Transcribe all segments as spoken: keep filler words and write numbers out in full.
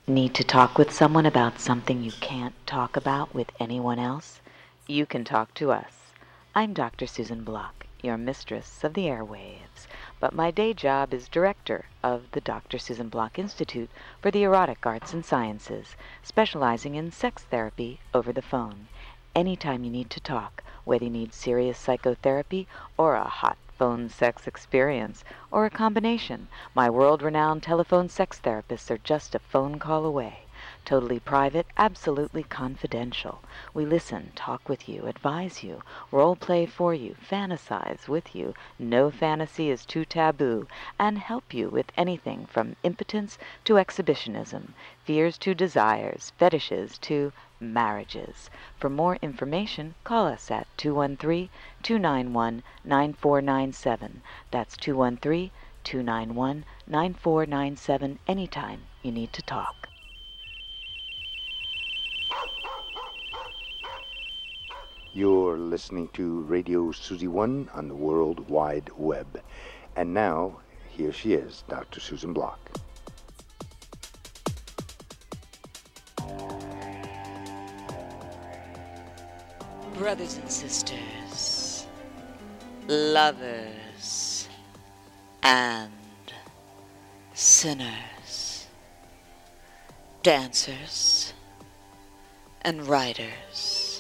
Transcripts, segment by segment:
Need to talk with someone about something you can't talk about with anyone else? You can talk to us. I'm Doctor Susan Block, your mistress of the airwaves, but my day job is director of the Doctor Susan Block Institute for the Erotic Arts and Sciences, specializing in sex therapy over the phone. Anytime you need to talk, whether you need serious psychotherapy or a hot phone sex experience, or a combination, my world-renowned telephone sex therapists are just a phone call away. Totally private, absolutely confidential. We listen, talk with you, advise you, role play for you, fantasize with you. No fantasy is too taboo, and help you with anything from impotence to exhibitionism, fears to desires, fetishes to marriages. For more information, call us at two one three, two nine one, nine four nine seven. That's two one three, two nine one, nine four nine seven anytime you need to talk. You're listening to Radio Susie One on the World Wide Web. And now, here she is, Doctor Susan Block. Brothers and sisters, lovers and sinners, dancers and writers,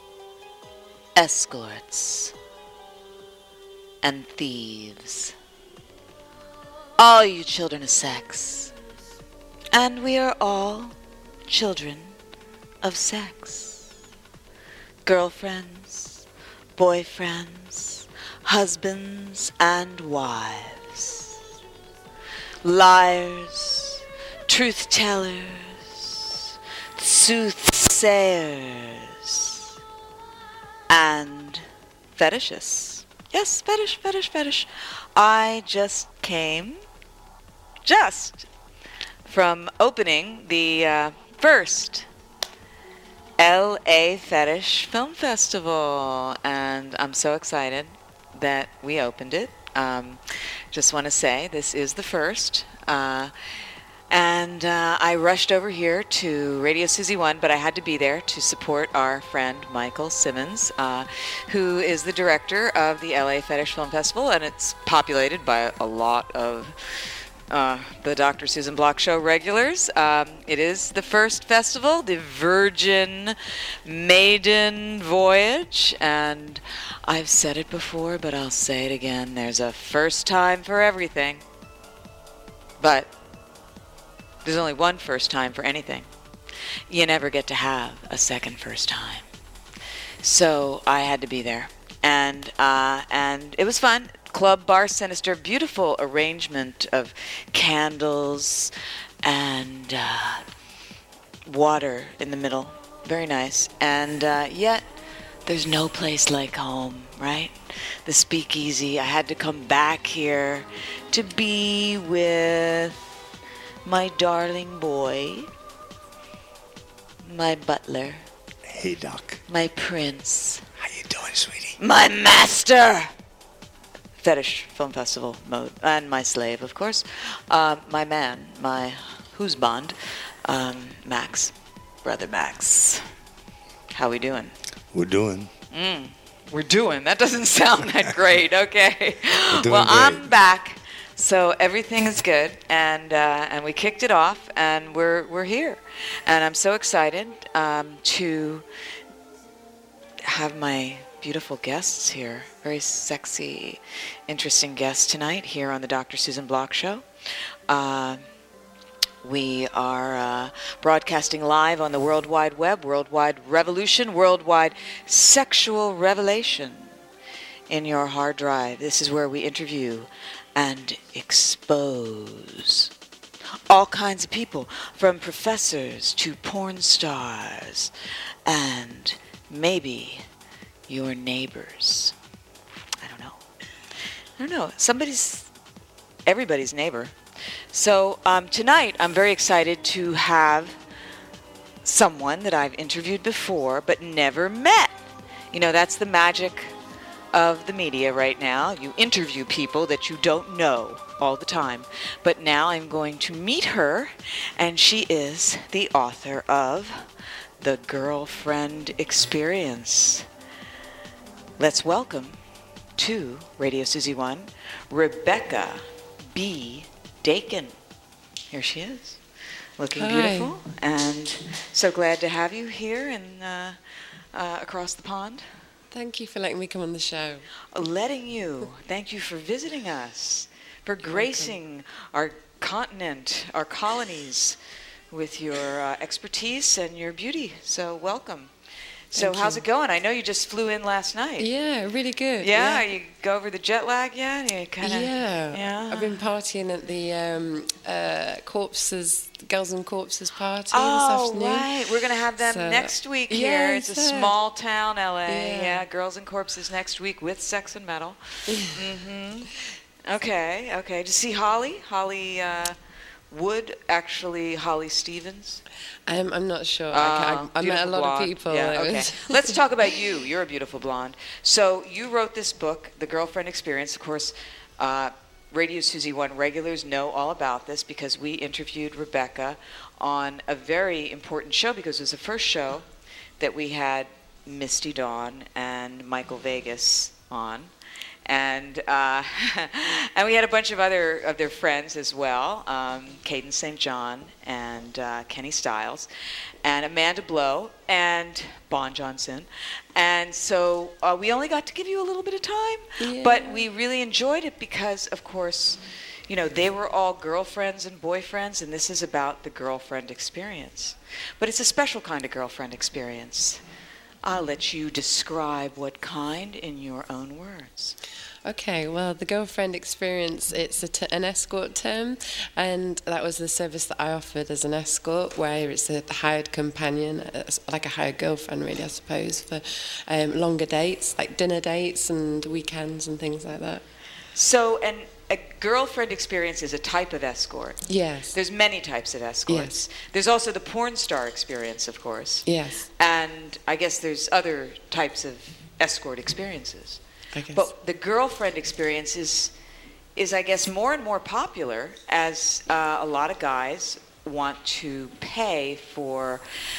escorts and thieves, all you children of sex, and we are all children of sex. Girlfriends, boyfriends, husbands and wives, liars, truth-tellers, soothsayers, and fetishists. Yes, fetish, fetish, fetish. I just came, just, from opening the uh, first L A Fetish Film Festival, and I'm so excited that we opened it. Um, just want to say this is the first, uh, and uh, I rushed over here to Radio Susie One, but I had to be there to support our friend Michael Simmons, uh, who is the director of the L A Fetish Film Festival, and it's populated by a lot of Uh, the Doctor Susan Block Show regulars. Um, it is the first festival, the Virgin Maiden Voyage, and I've said it before, but I'll say it again. There's a first time for everything, but there's only one first time for anything. You never get to have a second first time. So I had to be there, and uh, and it was fun. Club Bar Sinister, beautiful arrangement of candles and uh, water in the middle. Very nice. And uh, yet, there's no place like home, right? The Speakeasy. I had to come back here to be with my darling boy, my butler. Hey, Doc. My prince. How you doing, sweetie? My master! Fetish Film Festival mode, and my slave, of course, uh, my man, my husband, um, Max, brother Max. How we doing? We're doing. Mm, we're doing. That doesn't sound that great. Okay. We're doing well, great. I'm back, so everything is good, and uh, and we kicked it off, and we're we're here, and I'm so excited um, to have my beautiful guests here. Very sexy, interesting guests tonight here on the Doctor Susan Block Show. Uh, we are uh, broadcasting live on the World Wide Web, Worldwide Revolution, Worldwide Sexual Revelation in your hard drive. This is where we interview and expose all kinds of people, from professors to porn stars, and maybe your neighbors. I don't know. I don't know. Somebody's, everybody's neighbor. So um, tonight, I'm very excited to have someone that I've interviewed before but never met. You know, that's the magic of the media right now. You interview people that you don't know all the time. But now I'm going to meet her, and she is the author of The Girlfriend Experience. Let's welcome to Radio Suzy One, Rebecca B. Dakin. Here she is, looking Hi. beautiful, and so glad to have you here and uh, uh, across the pond. Thank you for letting me come on the show. Letting you. Thank you for visiting us, for gracing our continent, our colonies, with your uh, expertise and your beauty. So welcome. So Thank how's you. it going? I know you just flew in last night. Yeah, really good. Yeah, yeah. you go over the jet lag yet? You kind of. Yeah. Yeah. I've been partying at the um, uh, Corpses, Girls and Corpses party Oh, this afternoon. right. We're going to have them So- next week Yeah, here. It's a it's there. small town, L A. Yeah. Yeah, Girls and Corpses next week with Sex and Metal. hmm Okay, okay. To see Holly? Holly uh, Wood, actually Holly Stevens. Um, I'm not sure. Uh, I, ca- I, I met a beautiful lot blonde. of people. Yeah, It okay. was- Let's talk about you. You're a beautiful blonde. So you wrote this book, The Girlfriend Experience. Of course, uh, Radio Suzy One regulars know all about this because we interviewed Rebecca on a very important show because it was the first show that we had Misty Dawn and Michael Vegas on. And uh, and we had a bunch of other of their friends as well, um, Caden Saint John and uh, Kenny Stiles, and Amanda Blow and Bon Johnson. And so uh, we only got to give you a little bit of time, Yeah. but we really enjoyed it because, of course, you know, they were all girlfriends and boyfriends, and this is about the girlfriend experience. But it's a special kind of girlfriend experience. I'll let you describe what kind in your own words. Okay, well, the girlfriend experience, it's a t- an escort term, and that was the service that I offered as an escort, where it's a hired companion, uh, like a hired girlfriend, really, I suppose, for um, longer dates, like dinner dates and weekends and things like that. So, and a girlfriend experience is a type of escort. Yes. There's many types of escorts. Yes. There's also the porn star experience, of course. Yes, And I guess there's other types of escort experiences. I guess. But the girlfriend experience is, is I guess, more and more popular as uh, a lot of guys want to pay for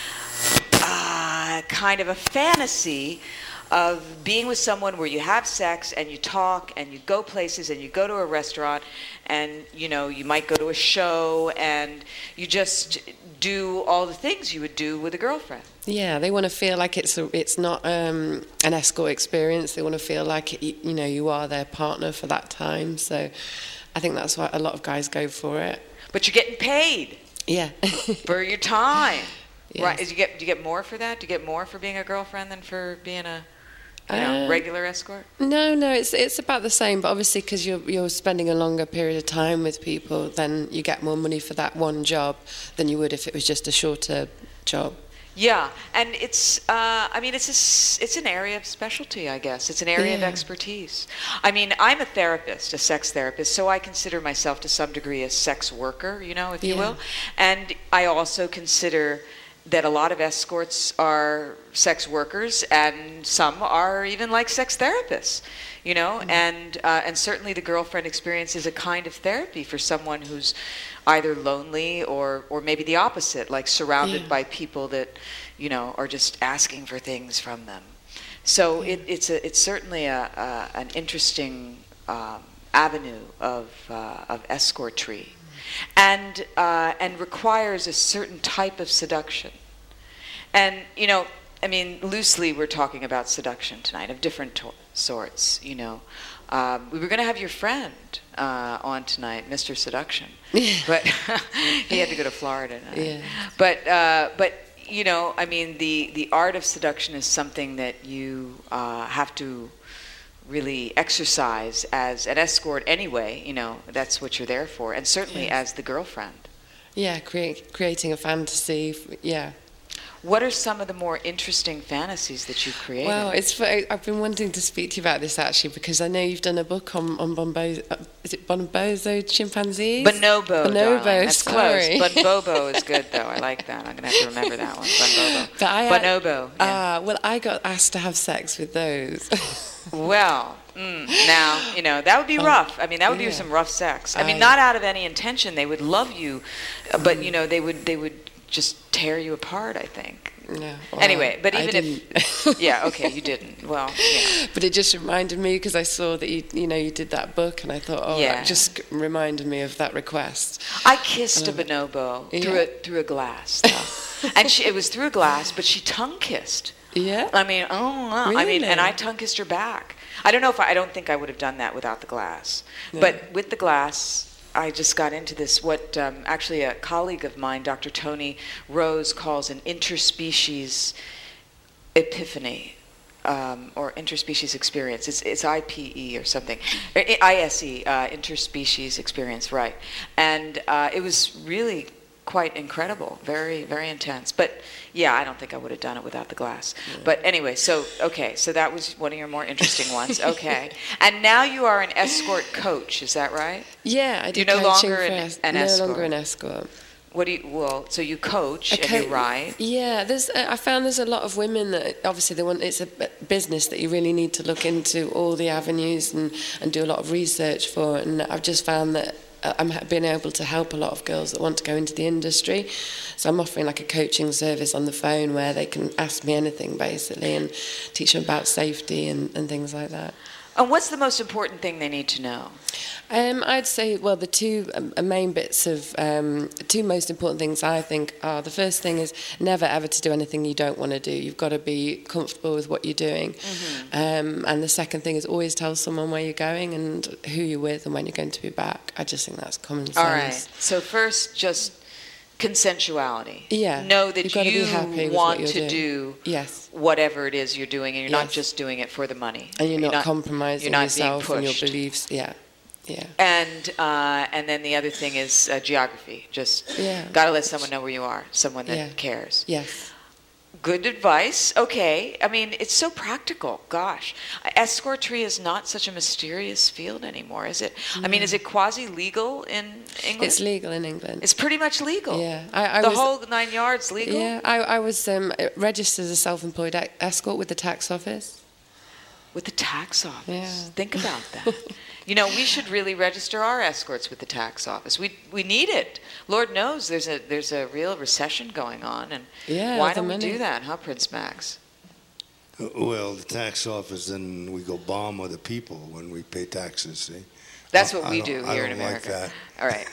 uh, kind of a fantasy of being with someone where you have sex and you talk and you go places and you go to a restaurant and, you know, you might go to a show and you just do all the things you would do with a girlfriend. Yeah, they want to feel like it's a, it's not um, an escort experience. They want to feel like, you, you know, you are their partner for that time. So I think that's why a lot of guys go for it. But you're getting paid Yeah. for your time. Yes. Right? Is you get, do you get more for that? Do you get more for being a girlfriend than for being a you know, Uh, regular escort? No, no, it's it's about the same. But obviously, because you're you're spending a longer period of time with people, then you get more money for that one job than you would if it was just a shorter job. Yeah, and it's, uh, I mean, it's a s it's an area of specialty, I guess. It's an area of Yeah. expertise. I mean, I'm a therapist, a sex therapist, so I consider myself to some degree a sex worker, you know, if you Yeah. will. And I also consider that a lot of escorts are sex workers, and some are even like sex therapists, you know. Mm-hmm. And uh, and certainly the girlfriend experience is a kind of therapy for someone who's either lonely or or maybe the opposite, like surrounded Yeah. by people that, you know, are just asking for things from them. So it, it's a it's certainly a, a an interesting um, avenue of uh, of escortry. And uh, and requires a certain type of seduction. And, you know, I mean, loosely we're talking about seduction tonight of different to- sorts, you know. Um, we were going to have your friend uh, on tonight, Mister Seduction, but he had to go to Florida tonight. Yeah. But, uh, but you know, I mean, the, the art of seduction is something that you uh, have to really exercise as an escort anyway, you know, that's what you're there for, and certainly Yes. as the girlfriend. Yeah, create, creating a fantasy. f- Yeah. What are some of the more interesting fantasies that you've created? Well, it's fu- I've been wanting to speak to you about this actually because I know you've done a book on on Bonbozo. Uh, is it Bonbozo chimpanzees? Bonobo, Bonobo. darling. That's Sorry. close. Bonbobo is good, though. I like that. I'm going to have to remember that one. Bonbobo. But I, Bonobo. Yeah. Ah, well, I got asked to have sex with those. Well, mm, now, you know, that would be rough. I mean, that would yeah. be some rough sex. I mean, I- not out of any intention. They would love you, uh, but, you know, they would they would just tear you apart, I think. No, well, Anyway, but I even if... didn't. Yeah, okay, you didn't. Well, yeah. But it just reminded me, because I saw that you, you know, you did that book, and I thought, oh, Yeah. that just reminded me of that request. I kissed a bonobo Yeah. through a through a glass, though. And she, it was through a glass, but she tongue kissed. Yeah. I mean, oh, wow. I mean, and Really? I tongue kissed her back. I don't know if I, I don't think I would have done that without the glass, No. but with the glass, I just got into this. What um, actually a colleague of mine, Doctor Tony Rose, calls an interspecies epiphany. Um, or interspecies experience. It's, it's I P E or something. Or I S E, uh, interspecies experience, right. And uh, it was really quite incredible, very, very intense. But yeah, I don't think I would have done it without the glass. Yeah. But anyway, so, okay, so that was one of your more interesting ones. Okay. And now you are an escort coach, is that right? Yeah, I do You're no coaching longer for an- es- an no escort. longer an escort. What do you, well, so you coach I and co- you ride? Yeah, there's. Uh, I found there's a lot of women that obviously they want. It's a b- business that you really need to look into all the avenues and, and do a lot of research for. And I've just found that uh, I'm ha- being able to help a lot of girls that want to go into the industry. So I'm offering like a coaching service on the phone where they can ask me anything basically and teach them about safety and, and things like that. And what's the most important thing they need to know? Um, I'd say, well, the two um, main bits of, um, two most important things I think are, the first thing is never ever to do anything you don't want to do. You've got to be comfortable with what you're doing. Mm-hmm. Um, and the second thing is always tell someone where you're going and who you're with and when you're going to be back. I just think that's common sense. All right. So first, just consensuality. Yeah. Know that You've got to be you happy with want what you're to doing. do Yes. whatever it is you're doing, and you're not Yes. just doing it for the money. And you're not, compromising you're not being yourself and your pushed. beliefs. Yeah. Yeah. And uh, and then the other thing is uh, geography. Just Yeah. got to let someone know where you are, someone that Yeah. cares. Yes. Good advice. Okay. I mean, it's so practical. Gosh. Escortry is not such a mysterious field anymore, is it? I mean, is it quasi-legal in England? It's legal in England. It's pretty much legal. Yeah. I, I the was, whole nine yards legal? Yeah, I, I was um, registered as a self-employed e- escort with the tax office. With the tax office. Yeah. Think about that. You know, we should really register our escorts with the tax office. We we need it. Lord knows there's a there's a real recession going on, and Yeah, why the don't we money. do that, huh, Prince Max? Uh, Well, the tax office, then we go bomb other people when we pay taxes, see? That's I- what I we don't- do I here in don't like America. that. All right.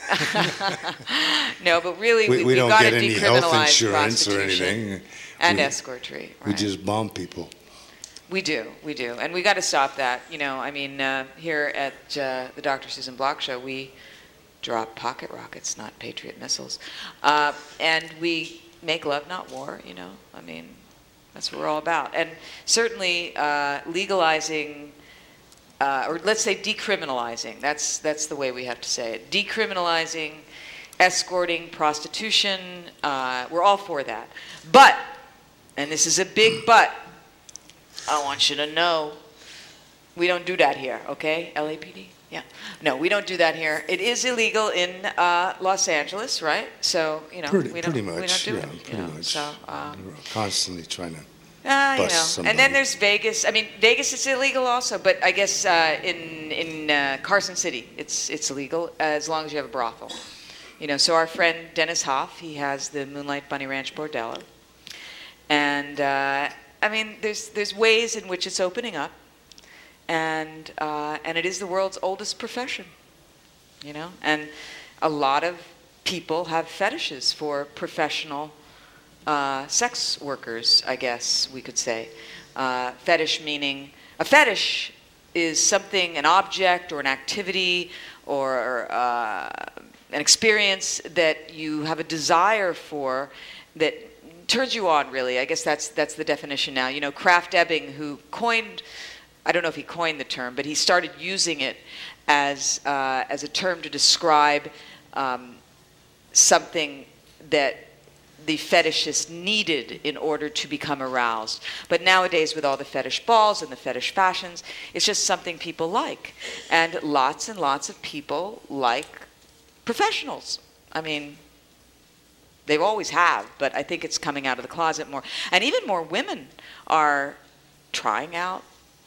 No, but really, We, we, we we've don't got get to any health decriminalize insurance or prostitution anything. and we, escortry. Right? We just bomb people. We do, we do, and we got to stop that. You know, I mean, uh, here at uh, the Doctor Susan Block Show, we drop pocket rockets, not Patriot missiles, uh, and we make love, not war. You know, I mean, that's what we're all about. And certainly uh, legalizing, uh, or let's say decriminalizing. That's that's the way we have to say it. Decriminalizing, escorting, prostitution. Uh, we're all for that, but, and this is a big but. I want you to know, we don't do that here, okay? L A P D? Yeah. No, we don't do that here. It is illegal in uh, Los Angeles, right? So, you know, Pretty, we, don't, pretty much, we don't do yeah, it. you pretty know, much. So, um, We're constantly trying to. uh, you bust know. somebody. And then there's Vegas. I mean, Vegas is illegal also, but I guess uh, in in uh, Carson City, it's it's illegal uh, as long as you have a brothel. You know, so our friend Dennis Hoff, he has the Moonlight Bunny Ranch Bordello, and. Uh, I mean, there's there's ways in which it's opening up, and uh, and it is the world's oldest profession, you know. And a lot of people have fetishes for professional uh, sex workers, I guess we could say. Uh, fetish meaning a fetish is something, an object or an activity or uh, an experience that you have a desire for that turns you on, really. I guess that's that's the definition now. You know, Kraft Ebing, who coined, I don't know if he coined the term, but he started using it as uh, as a term to describe um, something that the fetishist needed in order to become aroused. But nowadays, with all the fetish balls and the fetish fashions, it's just something people like. And lots and lots of people like professionals. I mean, they always have, but I think it's coming out of the closet more. And even more women are trying out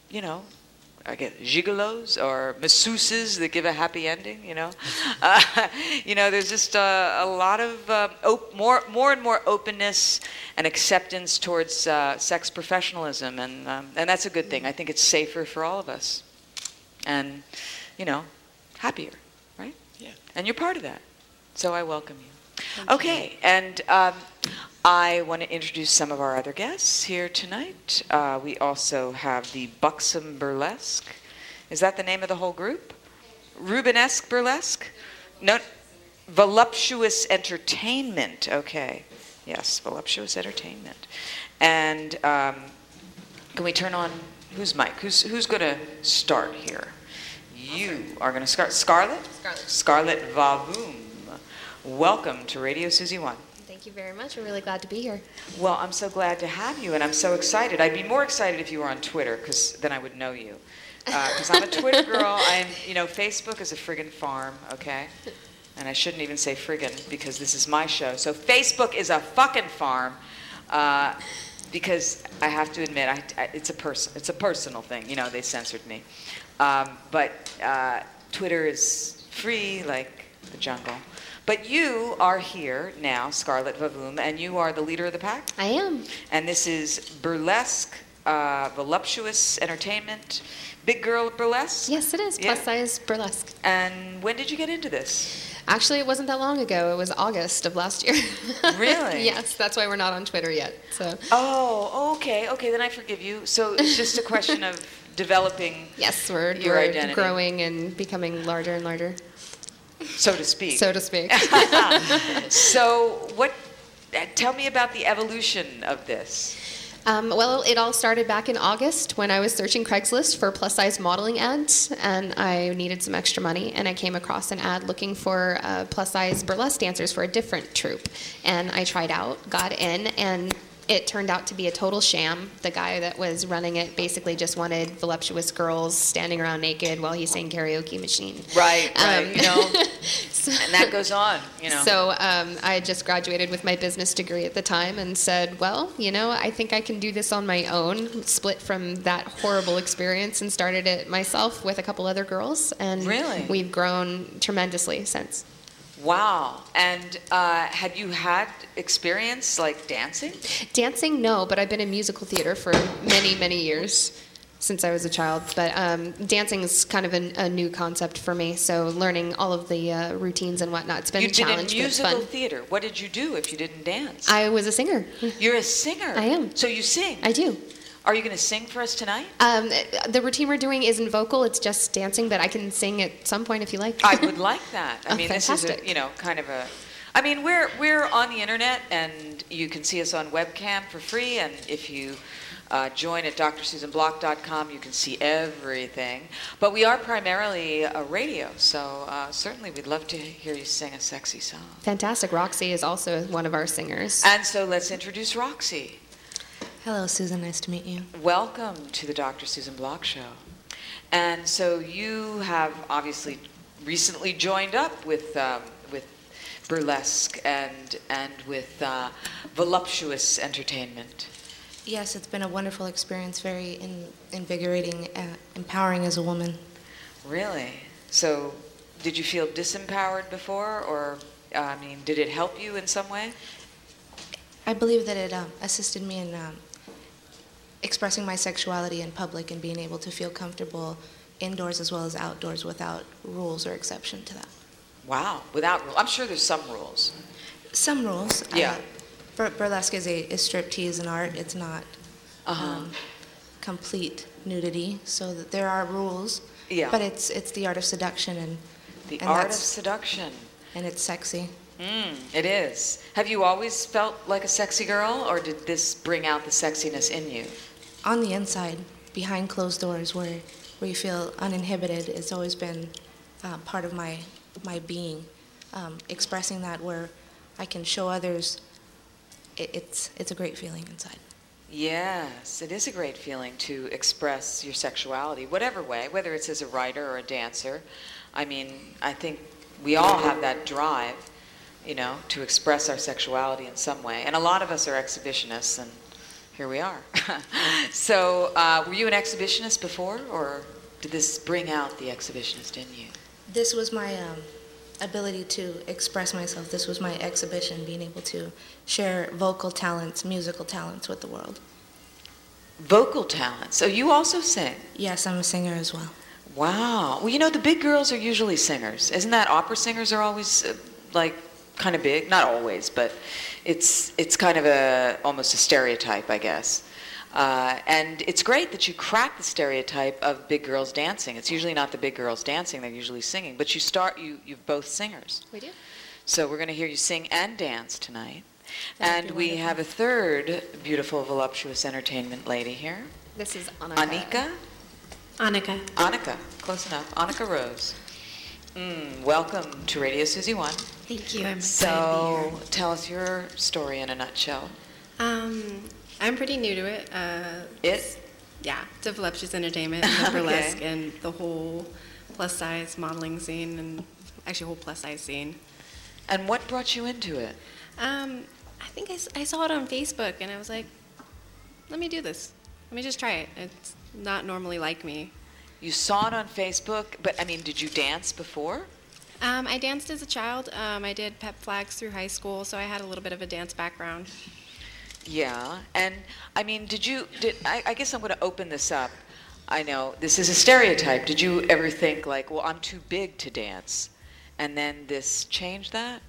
you know, I guess gigolos or masseuses that give a happy ending, you know. Uh, you know, there's just uh, a lot of uh, op- more, more and more openness and acceptance towards uh, sex professionalism, and um, and that's a good thing. I think it's safer for all of us, and you know, happier, right? Yeah. And you're part of that, so I welcome you. Thank Okay, you. and um, I want to introduce some of our other guests here tonight. Uh, we also have the Buxom Burlesque. Is that the name of the whole group? Rubenesque Burlesque? No, Voluptuous Entertainment. Okay, yes, Voluptuous Entertainment. And um, can we turn on, who's mic? Who's, who's going to start here? You are going to start. Scarlett? Scarlett. Scarlett Vavoom. Welcome to Radio Susie One. Thank you very much. We're really glad to be here. Well, I'm so glad to have you, and I'm so excited. I'd be more excited if you were on Twitter, because then I would know you. Because uh, I'm a Twitter girl. I'm, you know, Facebook is a friggin' farm, okay? And I shouldn't even say friggin', because this is my show. So Facebook is a fucking farm, uh, because I have to admit, I, I, it's a person, it's a personal thing. You know, they censored me. Um, but uh, Twitter is free, like the jungle. But you are here now, Scarlett Vavoom, and you are the leader of the pack? I am. And this is Burlesque, uh, Voluptuous Entertainment, Big Girl Burlesque? Yes, it is. Yeah. Plus size burlesque. And when did you get into this? Actually, it wasn't that long ago. It was August of last year. Really? Yes, that's why we're not on Twitter yet. So. Oh, okay, okay, then I forgive you. So it's just a question of developing Yes, we're, your we're identity. growing and becoming larger and larger, So to speak. so to speak. So what, uh, tell me about the evolution of this. Um, well, it all started back in August when I was searching Craigslist for plus-size modeling ads, and I needed some extra money, and I came across an ad looking for uh, plus-size burlesque dancers for a different troupe, and I tried out, got in, and it turned out to be a total sham. The guy that was running it basically just wanted voluptuous girls standing around naked while he sang karaoke machine. Right, right, Um, you know, so, and that goes on, you know. So um, I had just graduated with my business degree at the time and said, well, you know, I think I can do this on my own, split from that horrible experience and started it myself with a couple other girls. And Really? we've grown tremendously since. Wow. And uh, had you had experience like dancing? Dancing, no, but I've been in musical theater for many, many years since I was a child. But um, dancing is kind of a, a new concept for me, so learning all of the uh, routines and whatnot, it's been You've a challenge, been in but it's musical fun. theater. What did you do if you didn't dance? I was a singer. You're a singer. I am. So you sing. I do. Are you going to sing for us tonight? Um, the routine we're doing isn't vocal, it's just dancing, but I can sing at some point if you like. I would like that. I Oh, mean, this is a, fantastic. you know, kind of a. I mean, we're we're on the internet, and you can see us on webcam for free. And if you uh, join at D R susan block dot com, you can see everything. But we are primarily a radio, so uh, certainly we'd love to hear you sing a sexy song. Fantastic. Roxy is also one of our singers. And so let's introduce Roxy. Hello, Susan. Nice to meet you. Welcome to the Doctor Susan Block Show. And so you have obviously recently joined up with um, with burlesque and and with uh, voluptuous entertainment. Yes, it's been a wonderful experience, very in, invigorating, uh, empowering as a woman. Really? So did you feel disempowered before, or uh, I mean, did it help you in some way? I believe that it um, assisted me in um, expressing my sexuality in public and being able to feel comfortable indoors as well as outdoors without rules or exception to that. Wow, without rules. I'm sure there's some rules. Some rules. Yeah. Uh, bur- burlesque is a is striptease, an art. It's not Uh-huh. um, complete nudity, so that there are rules. Yeah. But it's it's the art of seduction, and The and art of that's- seduction. and it's sexy. Mm, it is. Have you always felt like a sexy girl, or did this bring out the sexiness in you? On the inside, behind closed doors, where where you feel uninhibited, it's always been uh, part of my my being. Um, expressing that where I can show others, it, it's it's a great feeling inside. Yes, it is a great feeling to express your sexuality, whatever way, whether it's as a writer or a dancer. I mean, I think we all have that drive, you know, to express our sexuality in some way. And a lot of us are exhibitionists, and here we are. So, uh, were you an exhibitionist before, or did this bring out the exhibitionist in you? This was my um, ability to express myself. This was my exhibition, being able to share vocal talents, musical talents with the world. Vocal talents. So you also sing? Yes, I'm a singer as well. Wow. Well, you know, the big girls are usually singers. Isn't that opera singers are always uh, like kind of big? Not always, but it's it's kind of a almost a stereotype, I guess. Uh, and it's great that you crack the stereotype of big girls dancing. It's usually not the big girls dancing; they're usually singing. But you start you you're both singers. We do. So we're going to hear you sing and dance tonight. That'd And be we wonderful. have a third beautiful, voluptuous entertainment lady here. This is Annika. Anika? Annika. Annika, close enough. Annika Rose. Mm, welcome to Radio Susie One. Thank you. I'm excited So, to be here. tell us your story in a nutshell. Um, I'm pretty new to it. Uh, It? yeah, to voluptuous entertainment and the Okay. burlesque and the whole plus size modeling scene and actually whole plus size scene. And what brought you into it? Um, I think I, s- I saw it on Facebook and I was like, let me do this. Let me just try it. It's not normally like me. You saw it on Facebook, but I mean, did you dance before? Um, I danced as a child. Um, I did pep flags through high school, so I had a little bit of a dance background. Yeah, and I mean, did you, did, I, I guess I'm going to open this up. I know this is a stereotype. Did you ever think like, well, I'm too big to dance? And then this changed that?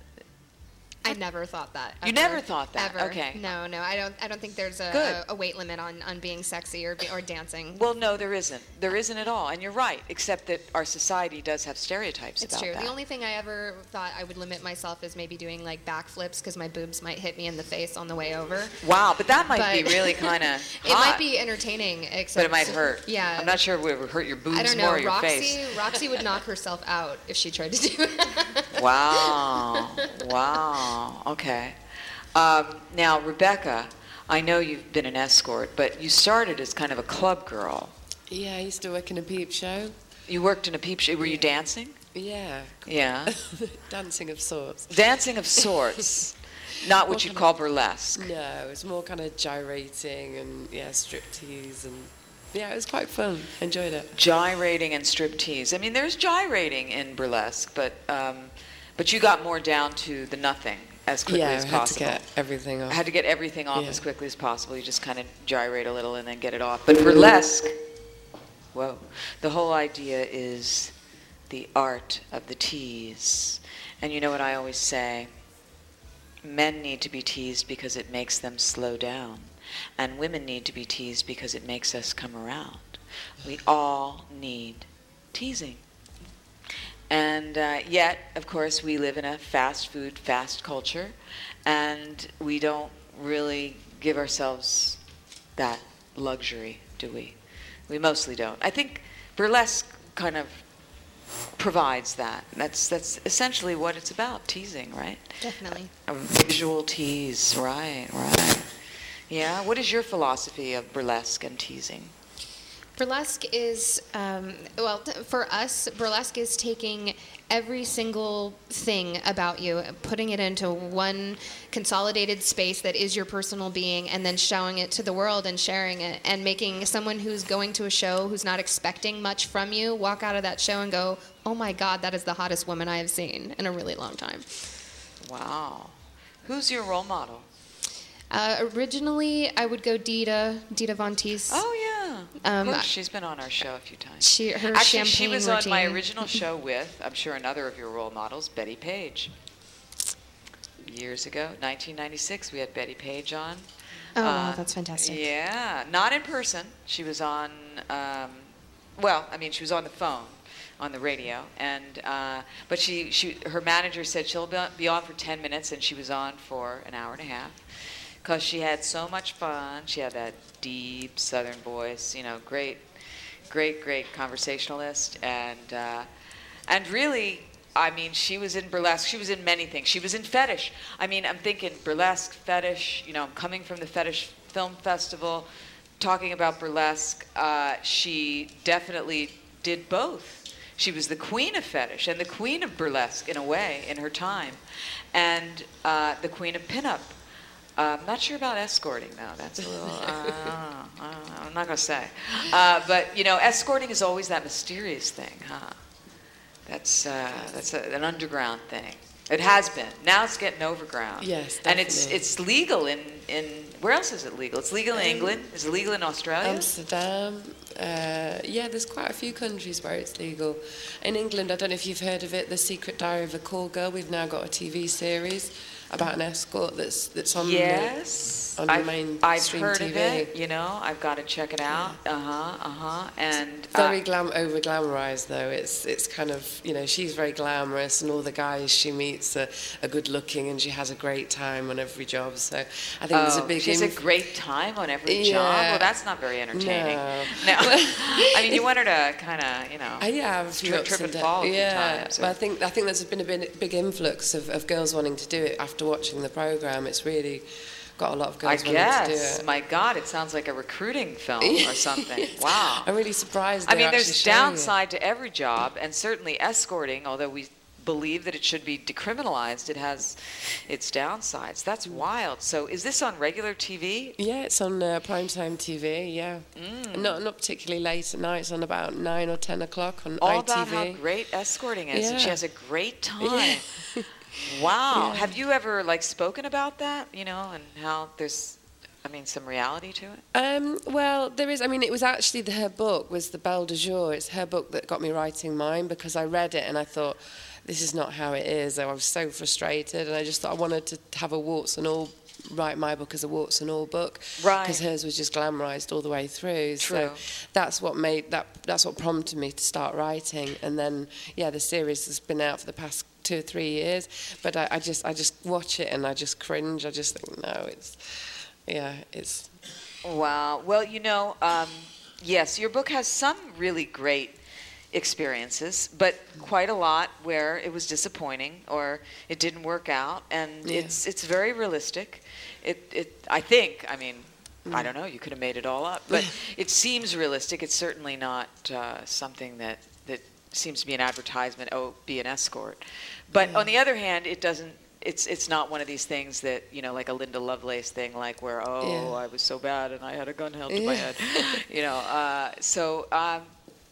I never thought that. You ever. never thought that? Ever. Okay. No, no. I don't. I don't think there's a, Good. a, a weight limit on, on being sexy or be, or dancing. Well, no, there isn't. There isn't at all. And you're right, except that our society does have stereotypes It's about true. that. The only thing I ever thought I would limit myself is maybe doing like backflips because my boobs might hit me in the face on the way over. Wow, but that might But be really kind of It might be entertaining, except but it might hurt. Yeah. I'm not sure if it would hurt your boobs I don't more know. or your Roxy, face. Roxy would knock herself out if she tried to do it. Wow. Wow. Okay. Um, now, Rebecca, I know you've been an escort, but you started as kind of a club girl. Yeah, I used to work in a peep show. You worked in a peep show. Were you dancing? Yeah. Yeah. Dancing of sorts. Dancing of sorts. Not what you'd call burlesque. No, it was more kind of gyrating and, yeah, striptease and, yeah, it was quite fun. Enjoyed it. Gyrating and striptease. I mean, there's gyrating in burlesque, but um, but you got more down to the nothing as quickly yeah, as I had possible. to get everything off. I had to get everything off Yeah. as quickly as possible. You just kind of gyrate a little and then get it off. But burlesque, whoa, the whole idea is the art of the tease. And you know what I always say? Men need to be teased because it makes them slow down. And women need to be teased because it makes us come around. We all need teasing. And uh, yet, of course, we live in a fast food, fast culture, and we don't really give ourselves that luxury, do we? We mostly don't. I think burlesque kind of provides that. That's that's essentially what it's about, teasing, right? Definitely. A visual tease, right, right. Yeah, what is your philosophy of burlesque and teasing? Burlesque is, um, well, t- for us, burlesque is taking every single thing about you, putting it into one consolidated space that is your personal being, and then showing it to the world and sharing it, and making someone who's going to a show who's not expecting much from you walk out of that show and go, oh my God, that is the hottest woman I have seen in a really long time. Wow. Who's your role model? Uh, originally, I would go Dita, Dita Von Teese. Oh, yeah. Um, of course, she's been on our show a few times. She, her Actually, she champagne was on my routine. original show with, I'm sure, another of your role models, Betty Page. Years ago, nineteen ninety-six, we had Betty Page on. Oh, Uh, wow, that's fantastic. Yeah, not in person. She was on, um, well, I mean, she was on the phone, on the radio, and uh, but she, she, her manager said she'll be on, be on for ten minutes, and she was on for an hour and a half. Because she had so much fun. She had that deep Southern voice, you know, great, great, great conversationalist. And, uh, and really, I mean, she was in burlesque. She was in many things. She was in fetish. I mean, I'm thinking burlesque, fetish, you know, I'm coming from the Fetish Film Festival, talking about burlesque. Uh, she definitely did both. She was the queen of fetish and the queen of burlesque, in a way, in her time. And uh, the queen of pinup. Uh, I'm not sure about escorting, though. That's a little, uh, I don't know. I don't know. I'm not going to say. Uh, but, you know, escorting is always that mysterious thing, huh? That's, uh, that's a, an underground thing. It has been. Now it's getting overground. Yes, definitely. And it's it's legal in, in, where else is it legal? It's legal in Um, England. Is it legal in Australia? Amsterdam. Uh, yeah, there's quite a few countries where it's legal. In England, I don't know if you've heard of it, The Secret Diary of a Call Girl. We've now got a T V series about an escort that's that's on Yes. the, on the I've, mainstream I've heard T V. of it, you know. I've got to check it out. Uh-huh, uh-huh. And Very uh, glam over glamorized though. It's it's kind of, you know, she's very glamorous and all the guys she meets are, are good looking and she has a great time on every job. So I think there's a oh, big she has a inf- great time on every Yeah. job. Well, that's not very entertaining. No. No. I mean, you want her to kind of, you know, Uh, yeah, have a few trip, ups trip and and downs. fall a few Yeah, times. but I think I think there's been a big, big influx of, of girls wanting to do it after watching the program. It's really got a lot of I girls wanting to do guess. it. My God, it sounds like a recruiting film or something. Wow. I'm really surprised. I they're mean, there's actually showing it. downside to every job, and certainly escorting, although we believe that it should be decriminalized, it has its downsides. That's wild. So is this on regular T V? Yeah, it's on uh, primetime T V. Yeah, Mm. not not particularly late at night. It's on about nine or ten o'clock on All I T V. about how great escorting is, and she Yeah. has a great time. Yeah. Wow. Yeah. Have you ever like spoken about that, you know, and how there's, I mean, some reality to it? Um, well, there is. I mean, it was actually the, her book was the Belle de Jour. It's her book that got me writing mine because I read it and I thought, this is not how it is. I was so frustrated, and I just thought I wanted to have a warts and all. Write my book as a warts and all book, Right. Because hers was just glamorized all the way through. True. So that's what made that. That's what prompted me to start writing. And then, yeah, the series has been out for the past two or three years. But I, I just, I just watch it and I just cringe. I just think, no, it's, yeah, it's. Wow. Well, you know, um, yes, your book has some really great experiences, but quite a lot where it was disappointing or it didn't work out, and Yeah. it's it's very realistic. It it I think. I mean, Mm. I don't know. You could have made it all up, but it seems realistic. It's certainly not uh, something that that seems to be an advertisement. Oh, be an escort. But on the other hand, it doesn't. It's it's not one of these things that, you know, like a Linda Lovelace thing, like where oh Yeah. I was so bad and I had a gun held to my Yeah. head, you know. Uh, so. Um,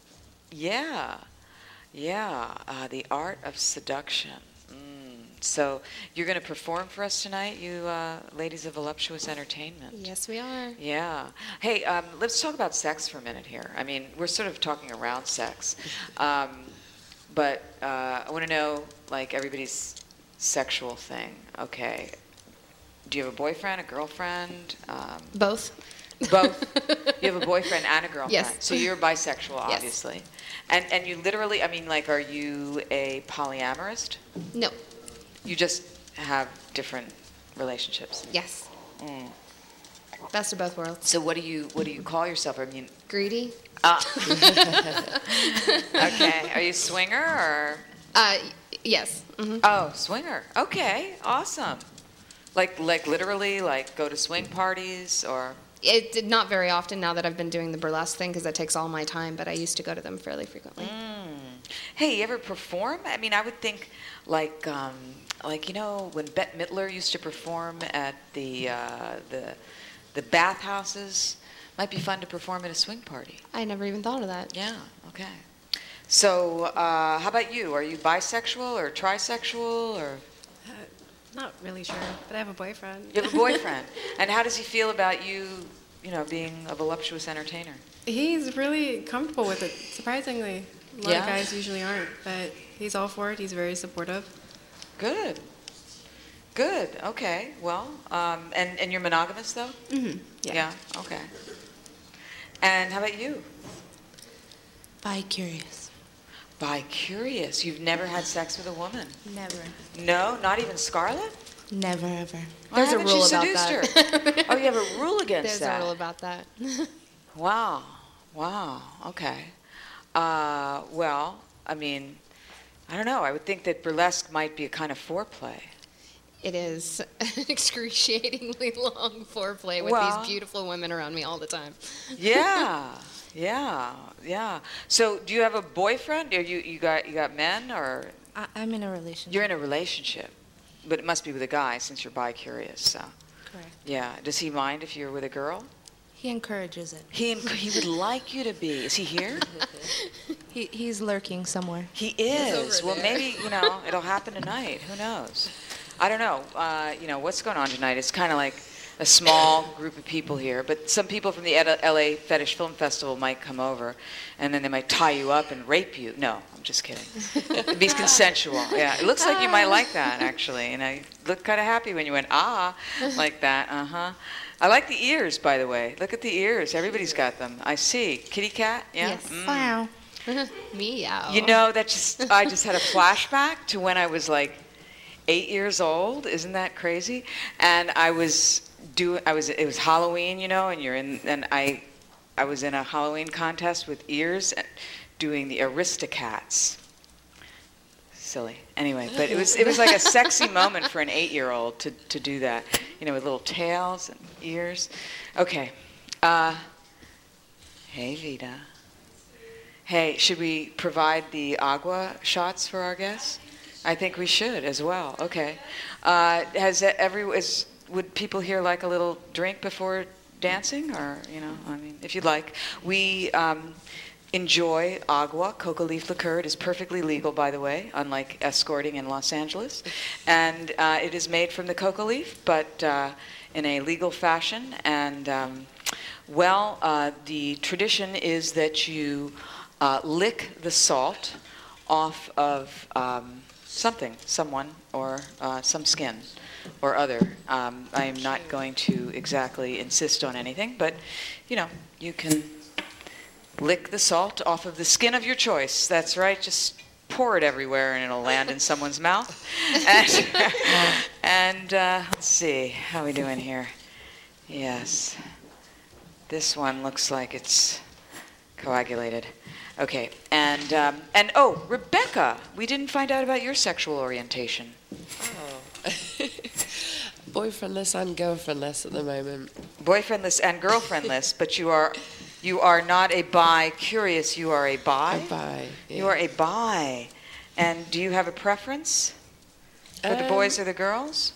Yeah, yeah, uh, the art of seduction. Mm. So you're going to perform for us tonight, you uh, ladies of voluptuous entertainment. Yes, we are. Yeah. Hey, um, let's talk about sex for a minute here. I mean, we're sort of talking around sex, um, but uh, I want to know, like, everybody's sexual thing. Okay. Do you have a boyfriend, a girlfriend? Um, Both. Both. You have a boyfriend and a girlfriend. Yes. So you're bisexual, Yes. obviously. And and you literally, I mean, like, are you a polyamorist? No. You just have different relationships. Yes. Mm. Best of both worlds. So what do you what do you call yourself? I mean, Greedy. ah. Okay. Are you a swinger or? Uh, y- yes. hmm Oh, swinger. Okay. Awesome. Like like literally like go to swing parties or? It did not very often now that I've been doing the burlesque thing because that takes all my time, but I used to go to them fairly frequently. Mm. Hey, you ever perform? I mean, I would think, like, um, like you know, when Bette Midler used to perform at the uh, the the bathhouses, might be fun to perform at a swing party. I never even thought of that. Yeah. Okay. So, uh, how about you? Are you bisexual or trisexual or? Uh, not really sure, but I have a boyfriend. You have a boyfriend, and how does he feel about you? You know, being a voluptuous entertainer. He's really comfortable with it, surprisingly. A lot Yeah? of guys usually aren't, but he's all for it. He's very supportive. Good. Good. Okay. Well, um, and and you're monogamous though? Mm-hmm. Yeah. Okay. And how about you? Bi-curious. Bi-curious. You've never had sex with a woman? Never. No, not even Scarlett? Never, ever. Why There's a haven't rule you about seduced that. her? Oh, you have a rule against There's that. a rule about that. Wow. Wow. Okay. Uh, well, I mean, I don't know. I would think that burlesque might be a kind of foreplay. It is an excruciatingly long foreplay with Well- these beautiful women around me all the time. Yeah. Yeah. Yeah. So, do you have a boyfriend? Or you you got you got men or I, I'm in a relationship. you're in a relationship? But it must be with a guy since you're bi-curious. So. Correct. Yeah. Does he mind if you're with a girl? He encourages it. He enc- he would like you to be. Is he here? He he's lurking somewhere. He is. over Well, there. maybe, you know, it'll happen tonight. Who knows? I don't know. Uh, you know, what's going on tonight? It's kind of like a small group of people here, but some people from the L A Fetish Film Festival might come over, and then they might tie you up and rape you. No, I'm just kidding. It'd be consensual. Yeah, it looks like you might like that, actually. And I looked kind of happy when you went, ah, like that. Uh-huh. I like the ears, by the way. Look at the ears. Everybody's got them. I see. Kitty cat? Yeah? Yes. Mm. Wow. Meow. You know, that just I just had a flashback to when I was like eight years old. Isn't that crazy? And I was doing. I was. It was Halloween, you know, and you're in. And I, I was in a Halloween contest with ears, doing the Aristocats. Silly. Anyway, but it was it was like a sexy moment for an eight-year-old to to do that. You know, with little tails and ears. Okay. Uh, hey, Vida. Hey, should we provide the agua shots for our guests? I think we should as well. Okay. Uh, has every is would people here like a little drink before dancing, or you know, I mean, if you'd like, we um, enjoy agua, coca leaf liqueur. It is perfectly legal, by the way, unlike escorting in Los Angeles, and uh, it is made from the coca leaf, but uh, in a legal fashion. And um, well, uh, the tradition is that you Uh, lick the salt off of um, something, someone, or uh, some skin or other. Um, I am not going to exactly insist on anything, but, you know, you can lick the salt off of the skin of your choice. That's right. Just pour it everywhere and it'll land in someone's mouth. And, and uh, let's see, how are we doing here? Yes. This one looks like it's coagulated. Okay, and um, and oh, Rebecca, we didn't find out about your sexual orientation. Oh. Boyfriendless and girlfriendless at the moment. Boyfriendless and girlfriendless, but you are you are not a bi curious. You are a bi. A bi. Yeah. You are a bi, and do you have a preference for um, the boys or the girls?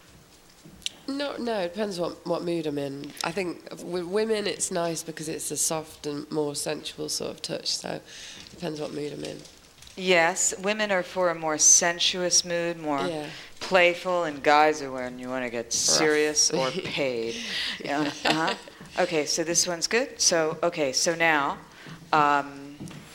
No, no. It depends what what mood I'm in. I think with women it's nice because it's a soft and more sensual sort of touch. So it depends what mood I'm in. Yes, women are for a more sensuous mood, more Yeah. playful, and guys are when you want to get serious or paid. Yeah. Uh-huh. Okay, so this one's good. So okay, so now, um,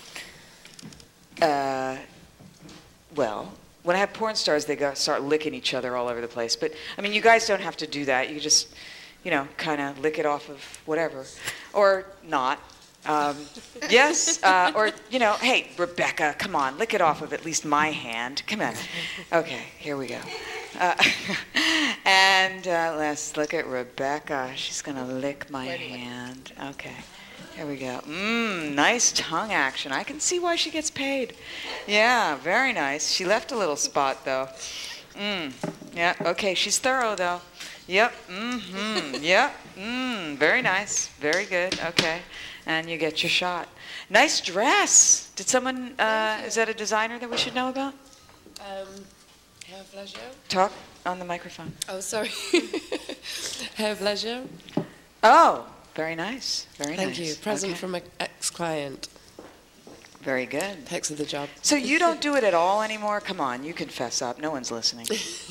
uh, well. When I have porn stars, they go start licking each other all over the place. But, I mean, you guys don't have to do that. You just, you know, kind of lick it off of whatever. Or not. Um, yes. Uh, or, you know, hey, Rebecca, come on, lick it off of at least my hand. Come on. Okay, here we go. Uh, and uh, let's look at Rebecca. She's going to lick my hand. Okay. Here we go. Mmm, nice tongue action. I can see why she gets paid. Yeah, very nice. She left a little spot, though. Mmm, yeah, okay, she's thorough, though. Yep, mm-hmm, yep, mmm, very nice. Very good, okay. And you get your shot. Nice dress. Did someone, uh, is that a designer that we should know about? Um, Hervé Vlageau? Talk on the microphone. Oh, sorry. Hervé Vlageau? Oh. Very nice. Very Thank nice. you. Present Okay. from an ex-client. Very good. Thanks for the job. So you don't do it at all anymore? Come on, you confess up. No one's listening.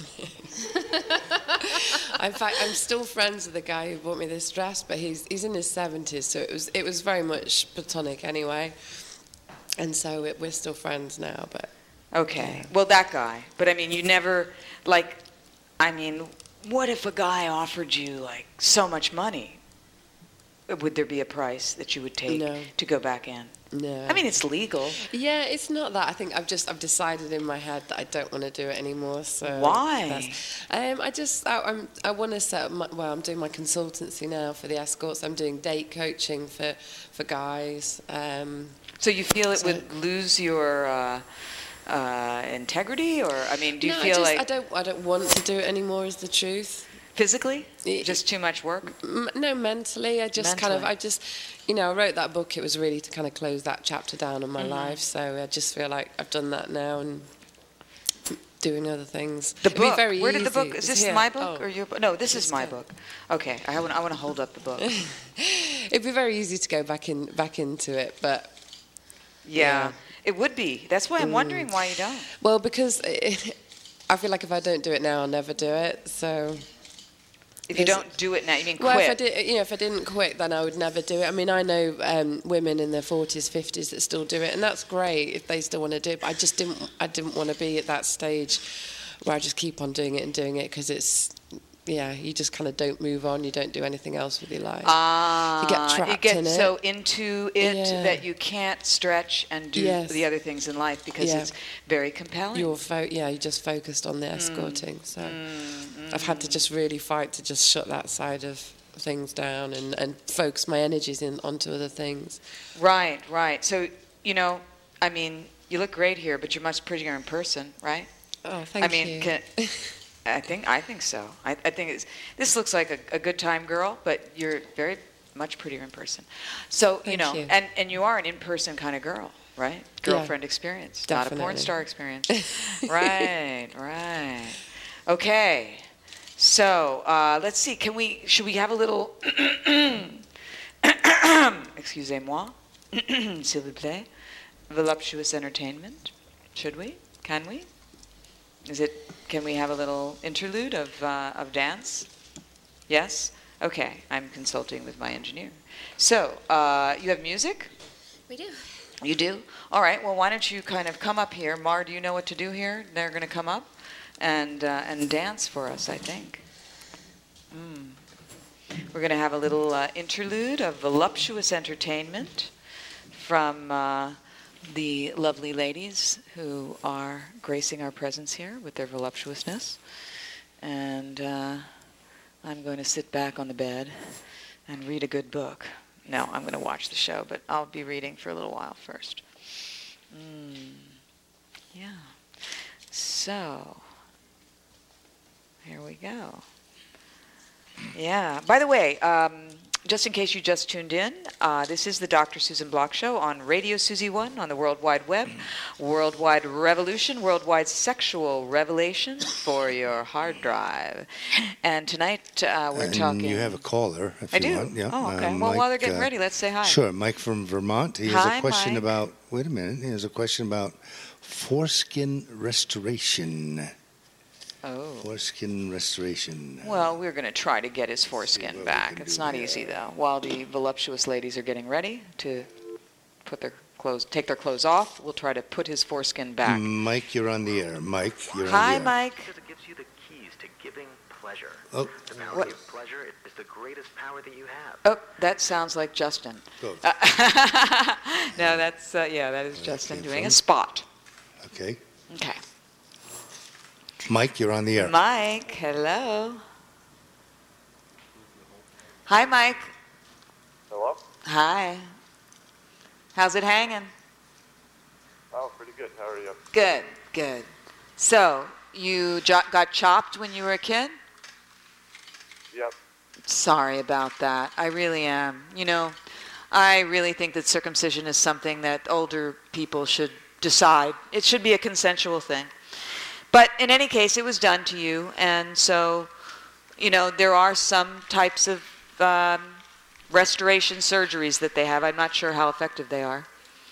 In fact, I'm still friends with the guy who bought me this dress, but he's he's in his seventies, so it was it was very much platonic anyway. And so it, we're still friends now, but... Okay. Well, that guy. But, I mean, you never, like, I mean, what if a guy offered you, like, so much money? Would there be a price that you would take No. to go back in? No. I mean, it's legal. Yeah, it's not that. I think I've just I've decided in my head that I don't want to do it anymore. So Why? that's- Um, I just I, I'm I want to set up. My, well, I'm doing my consultancy now for the escorts. I'm doing date coaching for for guys. Um, So you feel it So- would lose your uh, uh, integrity, or I mean, do you no, feel I just, like I don't I don't want to do it anymore. Is the truth. physically, Yeah. just too much work? M- No, mentally, I just kind of, Mentally. I just, you know, I wrote that book. It was really to kind of close that chapter down in my Mm-hmm. life. So I just feel like I've done that now, and doing other things. The It'd be book. very Where did the easy. book? Is It's this here. my book Oh. or your book? No, this is It's my here. book. Okay, I want I want to hold up the book. It'd be very easy to go back in back into it, but Yeah, Yeah. it would be. That's why I'm wondering why you don't. well, because it, I feel like if I don't do it now, I'll never do it. So. If you Is it- don't do it now, you mean quit? Well, if I did, you know, if I didn't quit, then I would never do it. I mean, I know um, women in their forties, fifties that still do it, and that's great if they still want to do it. But I just didn't, I didn't want to be at that stage where I just keep on doing it and doing it because it's, yeah, you just kind of don't move on. You don't do anything else with your life. Ah, You get trapped you get in it. so into it Yeah. that you can't stretch and do Yes. the other things in life because Yeah. it's very compelling. You're fo- yeah, you're just focused on the Mm. escorting. So I've had to just really fight to just shut that side of things down and, and focus my energies in onto other things. Right, right. So, you know, I mean, you look great here, but you're much prettier in person, right? Oh, thank I mean, you. Can, I think I think so. I, I think it's, this looks like a, a good time girl, but you're very much prettier in person. So you Thank know, you. and and you are an in-person kind of girl, right? Girlfriend experience, not a porn Definitely. star experience. Right, right. Okay. So uh, let's see. Can we? Should we have a little? Excusez-moi, s'il vous plaît. Voluptuous entertainment. Should we? Can we? Is it? Can we have a little interlude of uh, of dance? Yes. Okay. I'm consulting with my engineer. So uh, you have music? We do. You do? All right. Well, why don't you kind of come up here, Mar? Do you know what to do here? They're going to come up and uh, and dance for us, I think. Mm. We're going to have a little uh, interlude of voluptuous entertainment from uh, the lovely ladies who are gracing our presence here with their voluptuousness. And uh, I'm going to sit back on the bed and read a good book. No, I'm going to watch the show, but I'll be reading for a little while first. Mm. Yeah. So, here we go. Yeah. By the way, um, just in case you just tuned in, uh, this is the Doctor Susan Block Show on Radio Susie One on the World Wide Web. Worldwide revolution, worldwide sexual revelation for your hard drive. And tonight uh, we're and talking... you have a caller, if I you do? want. Yeah. Oh, okay. Uh, well, Mike, while they're getting uh, ready, let's say hi. Sure. Mike from Vermont. He has Hi, a question Mike. about, wait a minute, he has a question about foreskin restoration. Oh. Foreskin restoration. Well, we're going to try to get his what foreskin we back. can It's do not here. easy, though. While the voluptuous ladies are getting ready to put their clothes, take their clothes off, we'll try to put his foreskin back. Mike, you're on the air. Mike, you're Hi, on the air. Mike. Because it gives you the keys to giving pleasure. Oh. The power What? to give pleasure is the greatest power that you have. Oh, that sounds like Justin. Go. Uh, no, that's, uh, yeah, that is Justin came doing from? a spot. Okay. Okay. Mike, you're on the air. Mike, hello. Hi, Mike. Hello? Hi. How's it hanging? Oh, pretty good. How are you? Good, good. So, you jo- got chopped when you were a kid? Yep. Sorry about that. I really am. You know, I really think that circumcision is something that older people should decide. It should be a consensual thing. But in any case, it was done to you, and so, you know, there are some types of um, restoration surgeries that they have. I'm not sure how effective they are.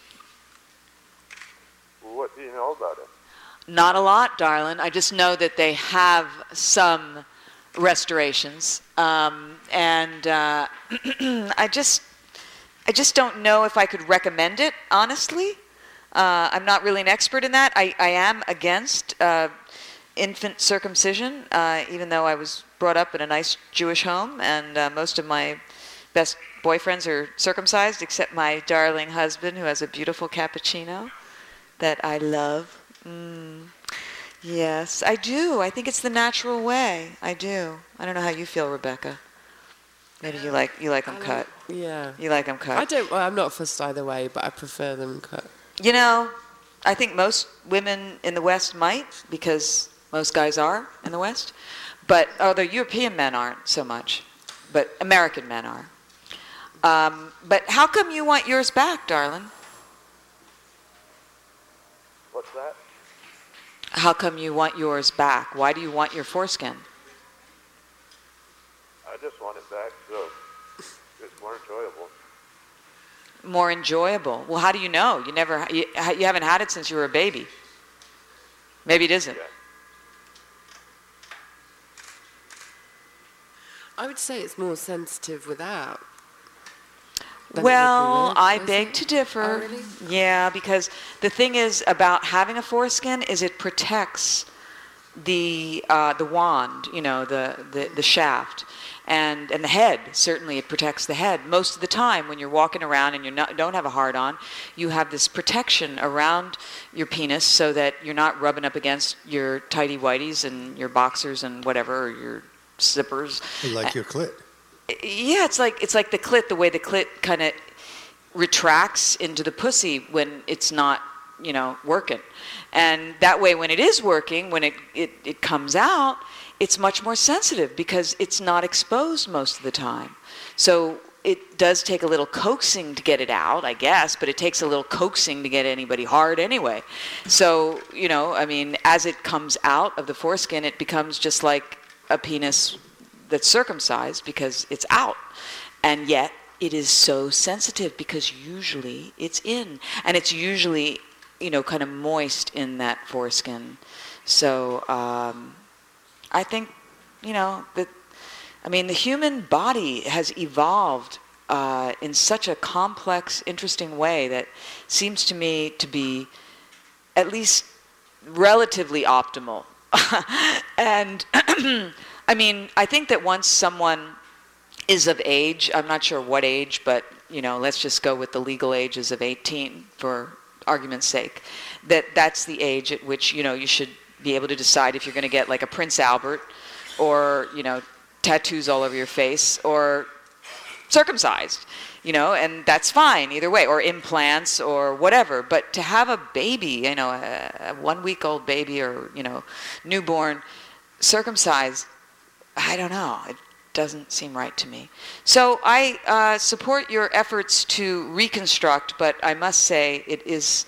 What do you know about it? Not a lot, darling. I just know that they have some restorations, um, and uh, I just, I just don't know if I could recommend it. Honestly, uh, I'm not really an expert in that. I, I am against uh, infant circumcision, uh, even though I was brought up in a nice Jewish home, and uh, most of my best boyfriends are circumcised, except my darling husband, who has a beautiful cappuccino that I love. Mm. Yes, I do. I think it's the natural way. I do. I don't know how you feel, Rebecca. Maybe you like you like them I cut. like- yeah. You like them cut. I don't. Well, I'm not fussed either way, but I prefer them cut. You know, I think most women in the West might, because most guys are in the West. But although European men aren't so much, but American men are. Um, but how come you want yours back, darling? What's that? How come you want yours back? Why do you want your foreskin? I just want it back so it's more enjoyable. More enjoyable. Well, how do you know? You never, you, you haven't had it since you were a baby. Maybe it isn't. Yeah. I would say it's more sensitive without. than it would be Well, with, I isn't beg it? to differ. Oh, really? Yeah, because the thing is about having a foreskin is it protects the uh, the wand, you know, the, the, the shaft, and and the head. Certainly, it protects the head. Most of the time, when you're walking around and you not don't have a hard on, you have this protection around your penis so that you're not rubbing up against your tighty whities and your boxers and whatever, or your zippers. Like your clit. Yeah, it's like it's like the clit, the way the clit kind of retracts into the pussy when it's not, you know, working. And that way, when it is working, when it, it, it comes out, it's much more sensitive because it's not exposed most of the time. So it does take a little coaxing to get it out, I guess, but it takes a little coaxing to get anybody hard anyway. So, you know, I mean, as it comes out of the foreskin, it becomes just like a penis that's circumcised because it's out. And yet it is so sensitive because usually it's in. And it's usually, you know, kind of moist in that foreskin. So um, I think, you know, that, I mean, the human body has evolved uh, in such a complex, interesting way that seems to me to be at least relatively optimal. And I mean, I think that once someone is of age, I'm not sure what age, but, you know, let's just go with the legal ages of eighteen for argument's sake, that that's the age at which, you know, you should be able to decide if you're going to get like a Prince Albert or, you know, tattoos all over your face or circumcised, you know, and that's fine either way, or implants or whatever. But to have a baby, you know, a, a one-week-old baby or, you know, newborn circumcised, I don't know. It doesn't seem right to me. So I uh, support your efforts to reconstruct, but I must say it is...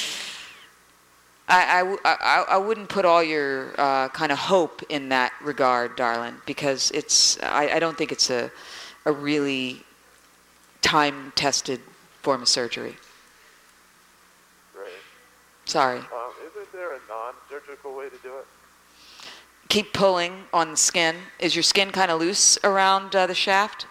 I, I, I, I wouldn't put all your uh, kind of hope in that regard, darling, because it's... I, I don't think it's a, a really time-tested form of surgery. Right. Sorry. Um, isn't there a non-surgical way to do it? Keep pulling on the skin. Is your skin kind of loose around uh, the shaft?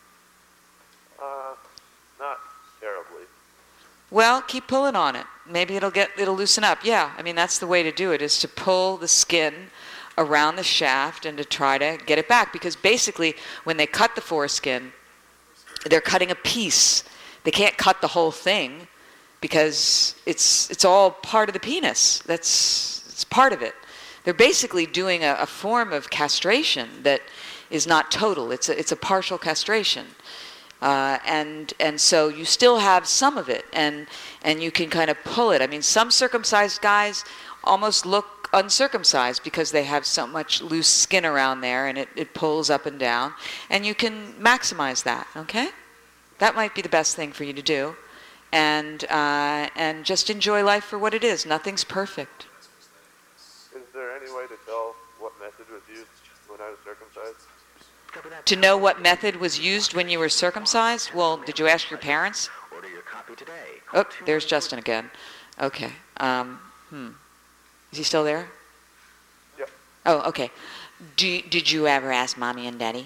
Uh, not terribly. Well, keep pulling on it. Maybe it'll get it'll loosen up. Yeah, I mean that's the way to do it, is to pull the skin around the shaft and to try to get it back. Because basically, when they cut the foreskin, they're cutting a piece. They can't cut the whole thing because it's it's all part of the penis. That's it's part of it. They're basically doing a, a form of castration that is not total. It's a, it's a partial castration. Uh, and and so you still have some of it, and and you can kind of pull it. I mean, some circumcised guys almost look uncircumcised because they have so much loose skin around there, and it, it pulls up and down. And you can maximize that, okay? That might be the best thing for you to do. And uh, and just enjoy life for what it is. Nothing's perfect. Is there any way to tell what method was used when I was circumcised? To know what method was used when you were circumcised? Well, did you ask your parents? Order your copy today. Oh, there's Justin again. Okay. Um, hmm. Is he still there? Yep. Oh, okay. Do you, did you ever ask Mommy and Daddy?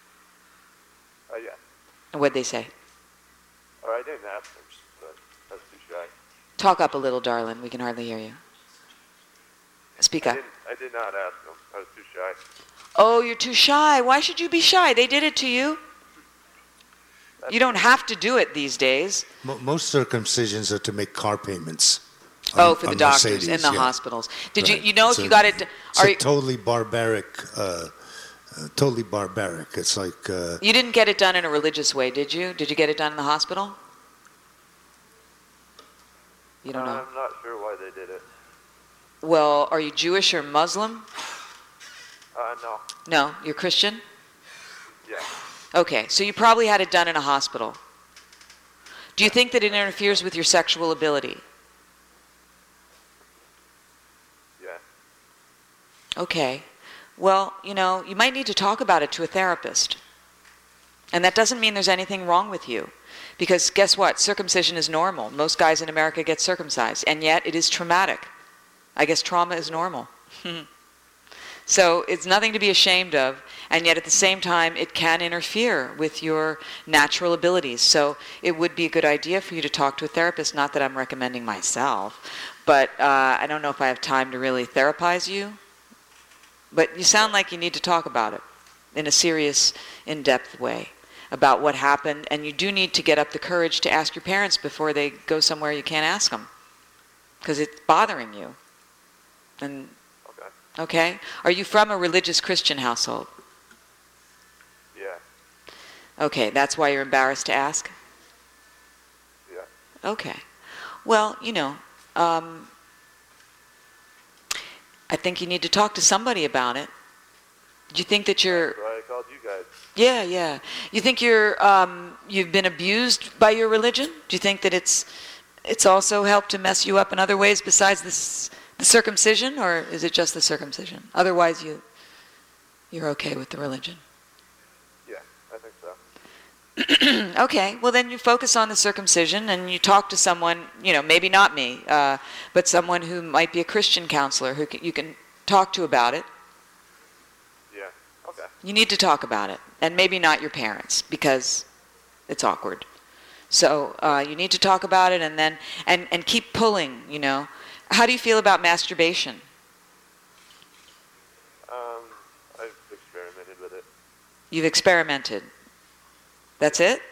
Uh, yeah. And what'd they say? Or I didn't ask them, but I was too shy. Talk up a little, darling. We can hardly hear you. Speak I up. didn't, I did not ask them. I was too shy. Oh, you're too shy. Why should you be shy? They did it to you. You don't have to do it these days. Mo- Most circumcisions are to make car payments. Oh, on- for the on doctors Mercedes, in the yeah. hospitals. Did Right. you you know if So you got it? It's Are a you, totally barbaric, uh, uh, totally barbaric. It's like uh, you didn't get it done in a religious way, did you? Did you get it done in the hospital? You don't know. I'm not sure why they did it. Well, are you Jewish or Muslim? Uh, no. No, you're Christian? Yeah. Okay, so you probably had it done in a hospital. Do you think that it interferes with your sexual ability? Yeah. Okay. Well, you know, you might need to talk about it to a therapist. And that doesn't mean there's anything wrong with you. Because guess what? Circumcision is normal. Most guys in America get circumcised. And yet it is traumatic. I guess trauma is normal. So it's nothing to be ashamed of. And yet at the same time, it can interfere with your natural abilities. So it would be a good idea for you to talk to a therapist. Not that I'm recommending myself. But uh, I don't know if I have time to really therapize you. But you sound like you need to talk about it in a serious, in-depth way about what happened. And you do need to get up the courage to ask your parents before they go somewhere you can't ask them. Because it's bothering you. And Okay. okay? Are you from a religious Christian household? Yeah. Okay, that's why you're embarrassed to ask? Yeah. Okay. Well, you know, um, I think you need to talk to somebody about it. Do you think that you're... That's why I called you guys. Yeah, yeah. You think you're, um, you've been abused by your religion? Do you think that it's, it's also helped to mess you up in other ways besides this, the circumcision, or is it just the circumcision? Otherwise, you, you're okay with the religion. Yeah, I think so. Okay, well then you focus on the circumcision and you talk to someone, you know, maybe not me, uh, but someone who might be a Christian counselor who can, you can talk to about it. Yeah. Okay. You need to talk about it, and maybe not your parents, because it's awkward. So uh, you need to talk about it, and then and, and keep pulling, you know. How do you feel about masturbation? Um, I've experimented with it. You've experimented. That's it?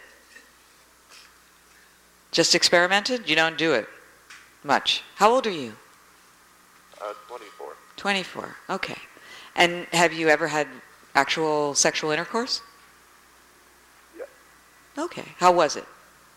Just experimented? You don't do it much. How old are you? Uh, twenty-four. twenty-four. Okay. And have you ever had actual sexual intercourse? Yeah. Okay. How was it?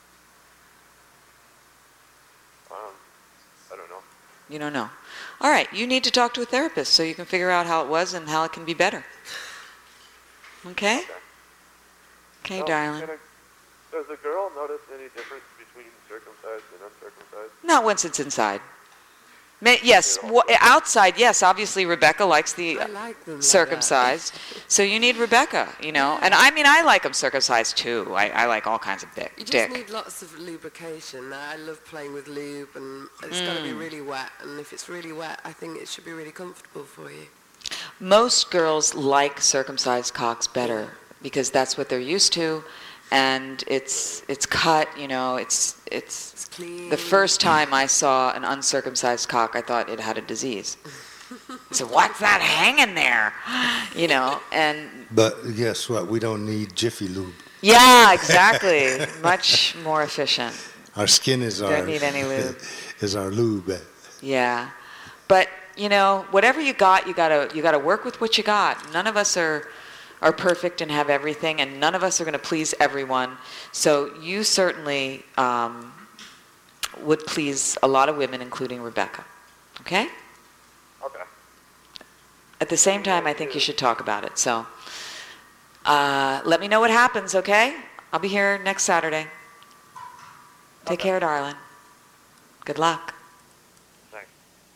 Um, I don't know. You don't know. All right. You need to talk to a therapist so you can figure out how it was and how it can be better. Okay? Okay. Okay, Now, darling. can I- Does a girl notice any difference between circumcised and uncircumcised? Not once it's inside. May, yes, w- outside, yes. Obviously, Rebecca likes the I like them like circumcised. So you need Rebecca, you know. And I mean, I like them circumcised too. I, I like all kinds of dick. You just dick. need lots of lubrication. I love playing with lube, and it's got to be really wet. And if it's really wet, I think it should be really comfortable for you. Most girls like circumcised cocks better because that's what they're used to, and it's it's cut. You know, it's it's. It's clean. The first time I saw an uncircumcised cock, I thought it had a disease. So what's that hanging there? You know, and But guess what? We don't need Jiffy Lube. yeah, exactly. Much more efficient. Our skin is Don't our need any lube. is our lube. Yeah, but you know, whatever you got, you gotta you gotta work with what you got. None of us are are perfect and have everything, and none of us are going to please everyone. So you certainly um, would please a lot of women, including Rebecca. Okay? Okay. At the same time, I think you should talk about it. So uh, let me know what happens, okay? I'll be here next Saturday. Take Okay. care, darling. Good luck. Thanks.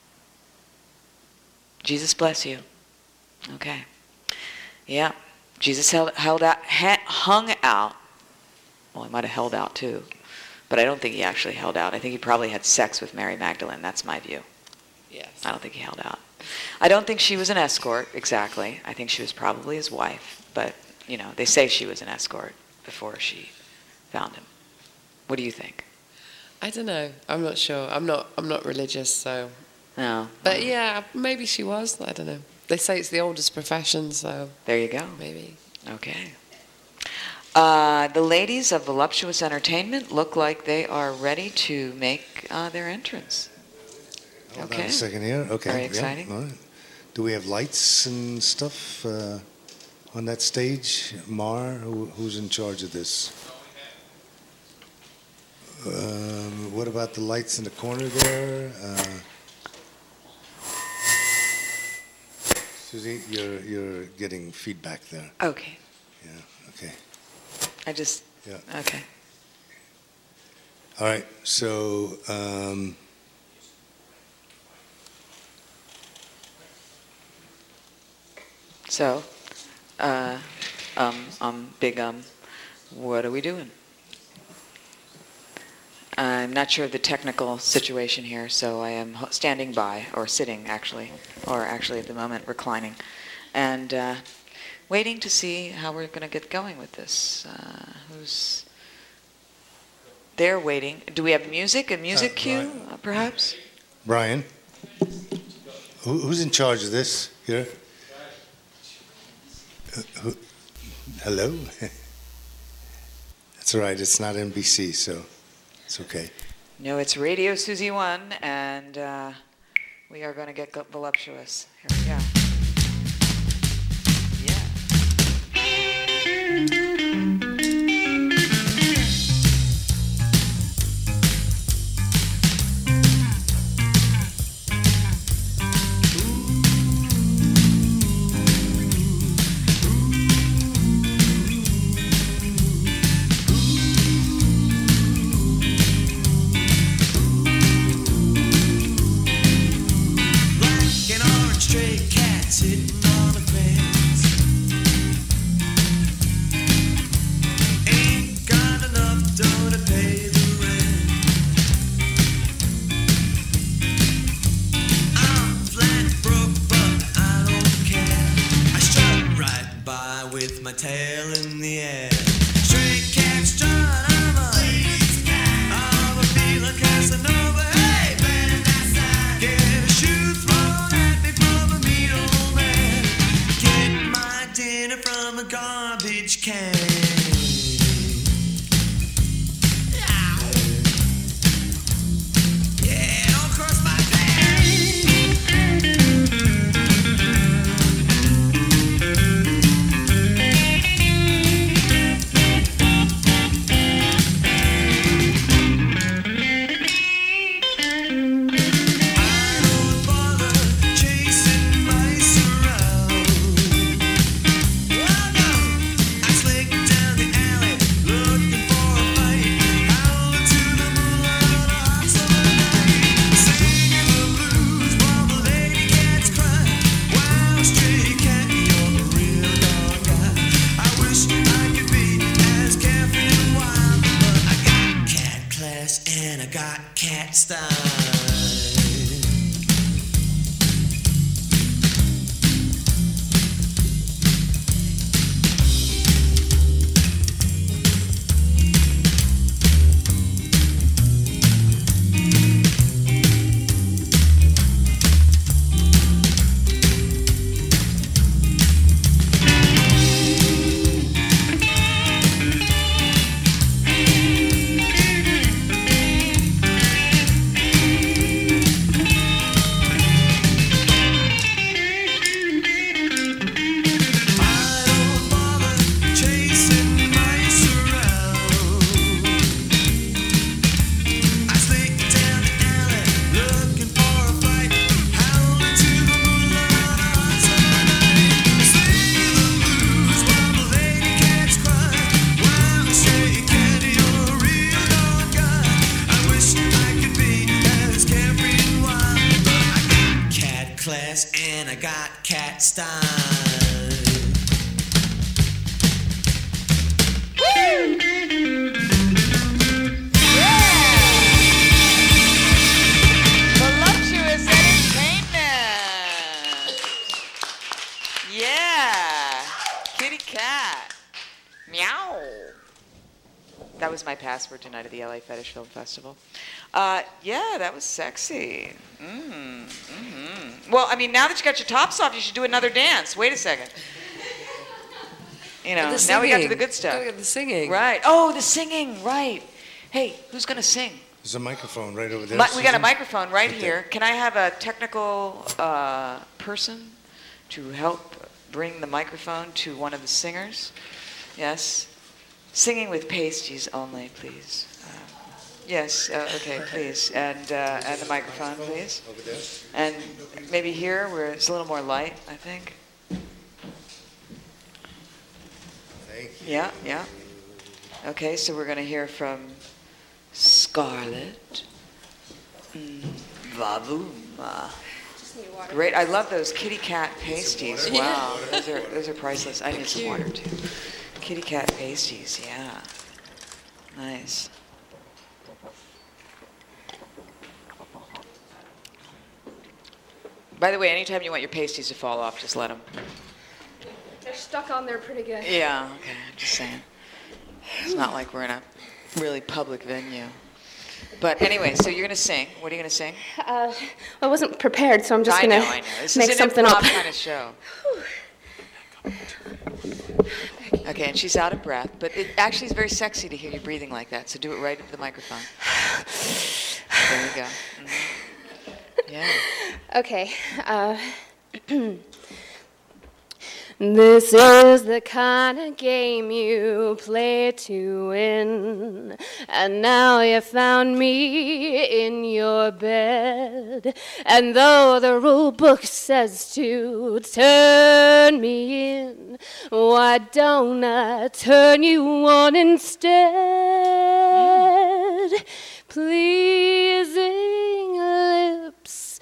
Jesus bless you. Okay. Yeah. Jesus held, held out, ha, hung out. Well, he might have held out too. But I don't think he actually held out. I think he probably had sex with Mary Magdalene. That's my view. Yes. I don't think he held out. I don't think she was an escort, exactly. I think she was probably his wife. But, you know, they say she was an escort before she found him. What do you think? I don't know. I'm not sure. I'm not. I'm not religious, so. No. But yeah, maybe she was. I don't know. They say it's the oldest profession, so There you go. maybe. Okay. Uh, the ladies of Voluptuous Entertainment look like they are ready to make uh, their entrance. Hold on Okay. a second here. Okay. Very yeah, exciting. all right. Do we have lights and stuff uh, on that stage? Mar, who, who's in charge of this? Um, what about the lights in the corner there? Uh, Susie, you're you're getting feedback there. Okay. Yeah. Okay. I just, Yeah. okay. All right. So. Um, So, uh, um, um, big um, what are we doing? I'm not sure of the technical situation here, so I am ho- standing by, or sitting actually, or actually at the moment reclining, and uh, waiting to see how we're going to get going with this. Uh, who's there waiting? Do we have music? A music Uh, cue, Brian. uh, perhaps? Brian, who, who's in charge of this here? Uh, who, hello? That's all right. It's not N B C, so it's okay. No, it's Radio Susie One, and uh, we are going to get voluptuous. Here we go. My password tonight at the L A Fetish Film Festival. Uh, yeah, that was sexy. Mm, mm-hmm. Well, I mean, now that you got your tops off, you should do another dance. Wait a second. You know, now we got to the good stuff. Oh, the singing. Right. Oh, the singing. Right. Hey, who's going to sing? There's a microphone right over there. Mi- we got a microphone right, right here. there. Can I have a technical uh, person to help bring the microphone to one of the singers? Yes. Singing with pasties only, please. Uh, yes, uh, okay, please. And uh, and the microphone, please. Over there. And maybe here, where it's a little more light, I think. Thank you. Yeah, yeah. Okay, so we're going to hear from Scarlett. Mm, Vavuma. need water. Great. I love those kitty cat pasties. Yeah. Wow. Those are those are priceless. I need some Cute. water too. Kitty cat pasties. Yeah. Nice. By the way, anytime you want your pasties to fall off, just let them. They're stuck on there pretty good. Yeah. Okay. I'm just saying. It's not like we're in a really public venue. But anyway, so you're gonna sing. What are you gonna sing? Uh, I wasn't prepared, so I'm just I gonna know, I know. This make is an something improv up. kind of show. Okay, and she's out of breath, but it actually is very sexy to hear you breathing like that. So do it right into the microphone. There you go. Mm-hmm. Yeah. Okay. Uh, this is the kind of game you play to win. And now you found me in your bed. And though the rule book says to turn me in, why don't I turn you on instead? Pleasing lips,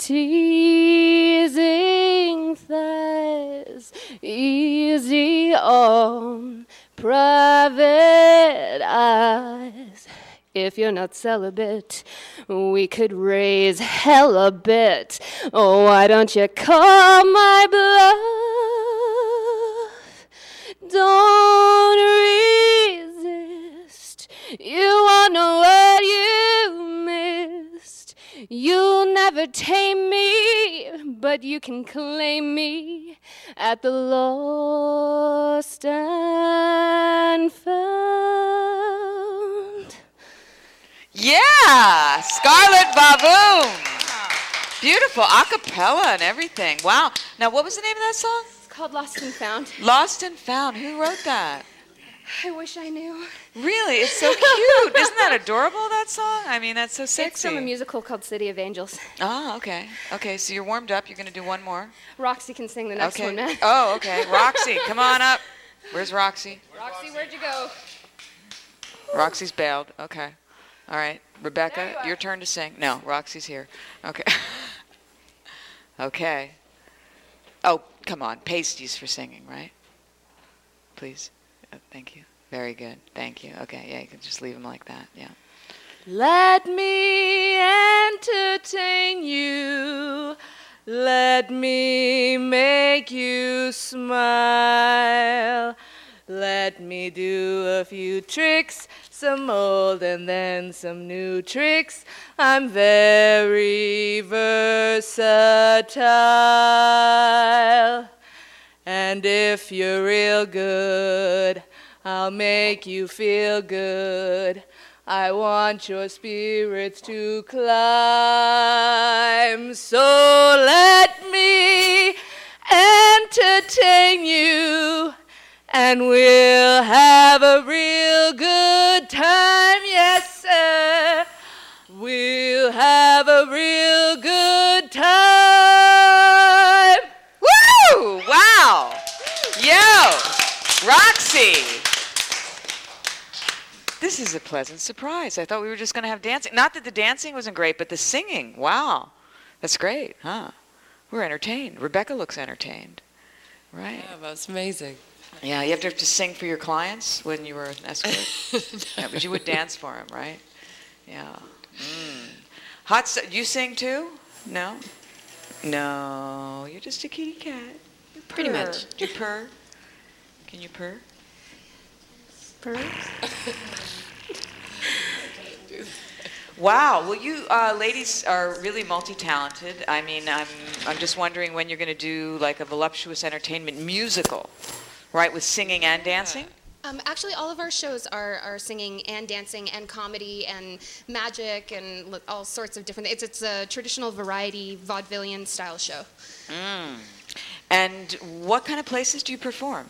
teasing thighs, easy on private eyes. If you're not celibate, we could raise hell a bit. Oh, why don't you call my bluff? Don't resist. You won't know what you missed. You'll never tame me, but you can claim me at the lost and found. Yeah, Scarlet Baboon. Beautiful, a cappella and everything. Wow. Now, what was the name of that song? It's called Lost and Found. Lost and Found. Who wrote that? I wish I knew. Really? It's so cute. Isn't that adorable, that song? I mean, that's so sexy. It's from a musical called City of Angels. Oh, okay. Okay, so you're warmed up. You're going to do one more? Roxy can sing the next okay. one, man. Oh, okay. Roxy, come on up. Where's Roxy? Roxy, where'd you go? Roxy's bailed. Okay. All right. Rebecca, you your turn to sing. No, Roxy's here. Okay. Okay. Oh, come on. Pasties for singing, right? Please. Oh, thank you. Very good. Thank you. Okay, yeah, you can just leave them like that. Yeah. Let me entertain you. Let me make you smile. Let me do a few tricks, some old and then some new tricks. I'm very versatile. And if you're real good, I'll make you feel good. I want your spirits to climb. So let me entertain you, and we'll have a real good time. Yes, sir. We'll have a real good time. Woo! Wow! Yo! Roxy! This is a pleasant surprise. I thought we were just going to have dancing. Not that the dancing wasn't great, but the singing. Wow. That's great, huh? We're entertained. Rebecca looks entertained. Right. Yeah, that's amazing. Yeah, you have to have to sing for your clients when you were an escort. No. Yeah, but you would dance for them, right? Yeah. Mm. Hot. St- you sing too? No. No, you're just a kitty cat. You purr. Pretty much. Do you purr? Can you purr? Purr? Wow. Well, you uh, ladies are really multi-talented. I mean, I'm I'm just wondering when you're going to do like a voluptuous entertainment musical, right, with singing and dancing. Um, actually, all of our shows are, are singing and dancing and comedy and magic and li- all sorts of different. It's it's a traditional variety vaudevillian style show. Mm. And what kind of places do you perform?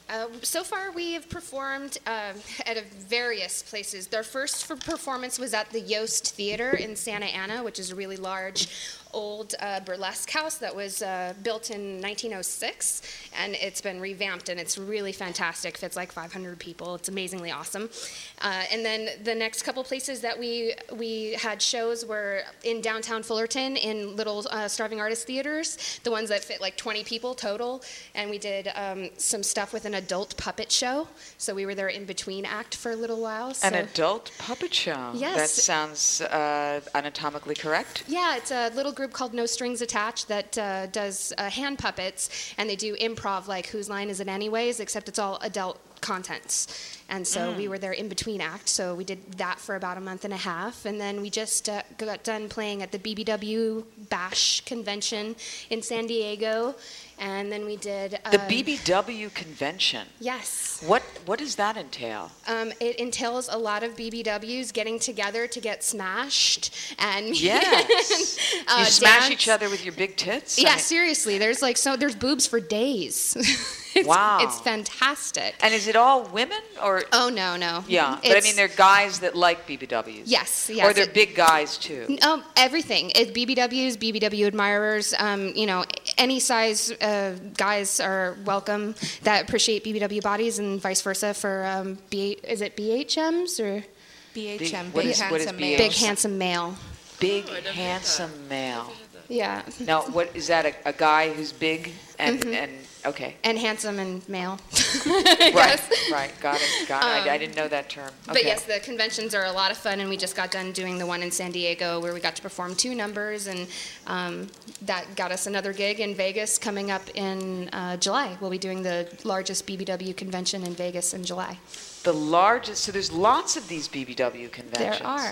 Uh, so far, we have performed uh, at a various places. Their first for performance was at the Yost Theater in Santa Ana, which is a really large, old uh, burlesque house that was uh, built in nineteen oh six, and it's been revamped, and it's really fantastic. Fits like five hundred people. It's amazingly awesome. Uh, and then the next couple places that we we had shows were in downtown Fullerton in little uh, starving artist theaters, the ones that fit like twenty people total, and we did um, some stuff with an adult puppet show. So we were their in-between act for a little while. So. An adult puppet show? Yes. That sounds uh, anatomically correct. Yeah, it's a little group called No Strings Attached that uh, does uh, hand puppets, and they do improv like Whose Line Is It Anyways, except it's all adult contents. And so Mm. we were their in-between act, so we did that for about a month and a half, and then we just uh, got done playing at the B B W Bash convention in San Diego, and then we did... The um, B B W convention. Yes. What What does that entail? Um, it entails a lot of B B Ws getting together to get smashed and Yes. uh, you smash dance. each other with your big tits? I Yeah, mean- seriously. There's like so there's boobs for days. it's, Wow. it's fantastic. And is it all women or? Oh no, no. Yeah, but I It's- mean, they're guys that like B B Ws. Yes, yes. Or they're It- big guys too. Um, everything. It, B B Ws, B B W admirers, um, you know, any size uh, guys are welcome that appreciate B B W bodies, and vice versa for um, B. Is it B H Ms or B H M, What big is- what is handsome B H M? male. big handsome male? Big, handsome male. Yeah. Now, what is that? A, a guy who's big and Mhm. and okay. And handsome and male. Right, right. Got it. Got it. I, I didn't know that term. Okay. But yes, the conventions are a lot of fun, and we just got done doing the one in San Diego where we got to perform two numbers, and um, that got us another gig in Vegas coming up in uh, July. We'll be doing the largest B B W convention in Vegas in July. The largest. So there's lots of these B B W conventions. There are.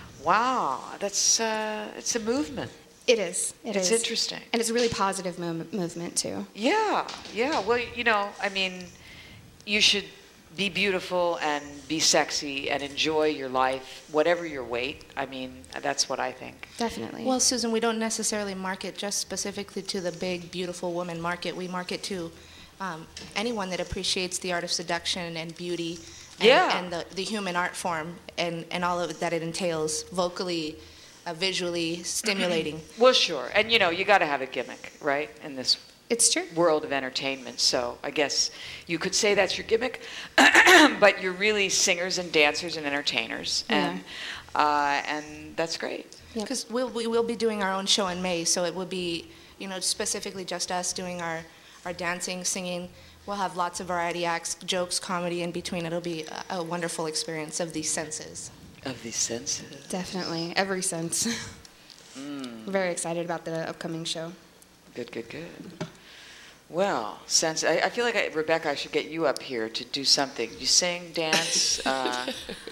Wow, that's uh, it's a movement. It is. It It's is. interesting. And it's a really positive mov- movement, too. Yeah, yeah. Well, you know, I mean, you should be beautiful and be sexy and enjoy your life, whatever your weight. I mean, that's what I think. Definitely. Well, Susan, we don't necessarily market just specifically to the big, beautiful woman market. We market to um, anyone that appreciates the art of seduction and beauty and, Yeah. and the, the human art form and, and all of that it entails, vocally, uh, visually stimulating. Well, sure. And, you know, you got to have a gimmick, right, in this it's true. world of entertainment. So I guess you could say that's your gimmick, but you're really singers and dancers and entertainers. And, uh, and that's great. Because we'll, we will be doing our own show in May, so it will be, you know, specifically just us doing our, our dancing, singing. We'll have lots of variety acts, jokes, comedy in between. It'll be a, a wonderful experience of these senses. Of these senses. Definitely. Every sense. Mm. Very excited about the upcoming show. Good, good, good. Well, since I, I feel like I, Rebecca, I should get you up here to do something. You sing, dance. Uh,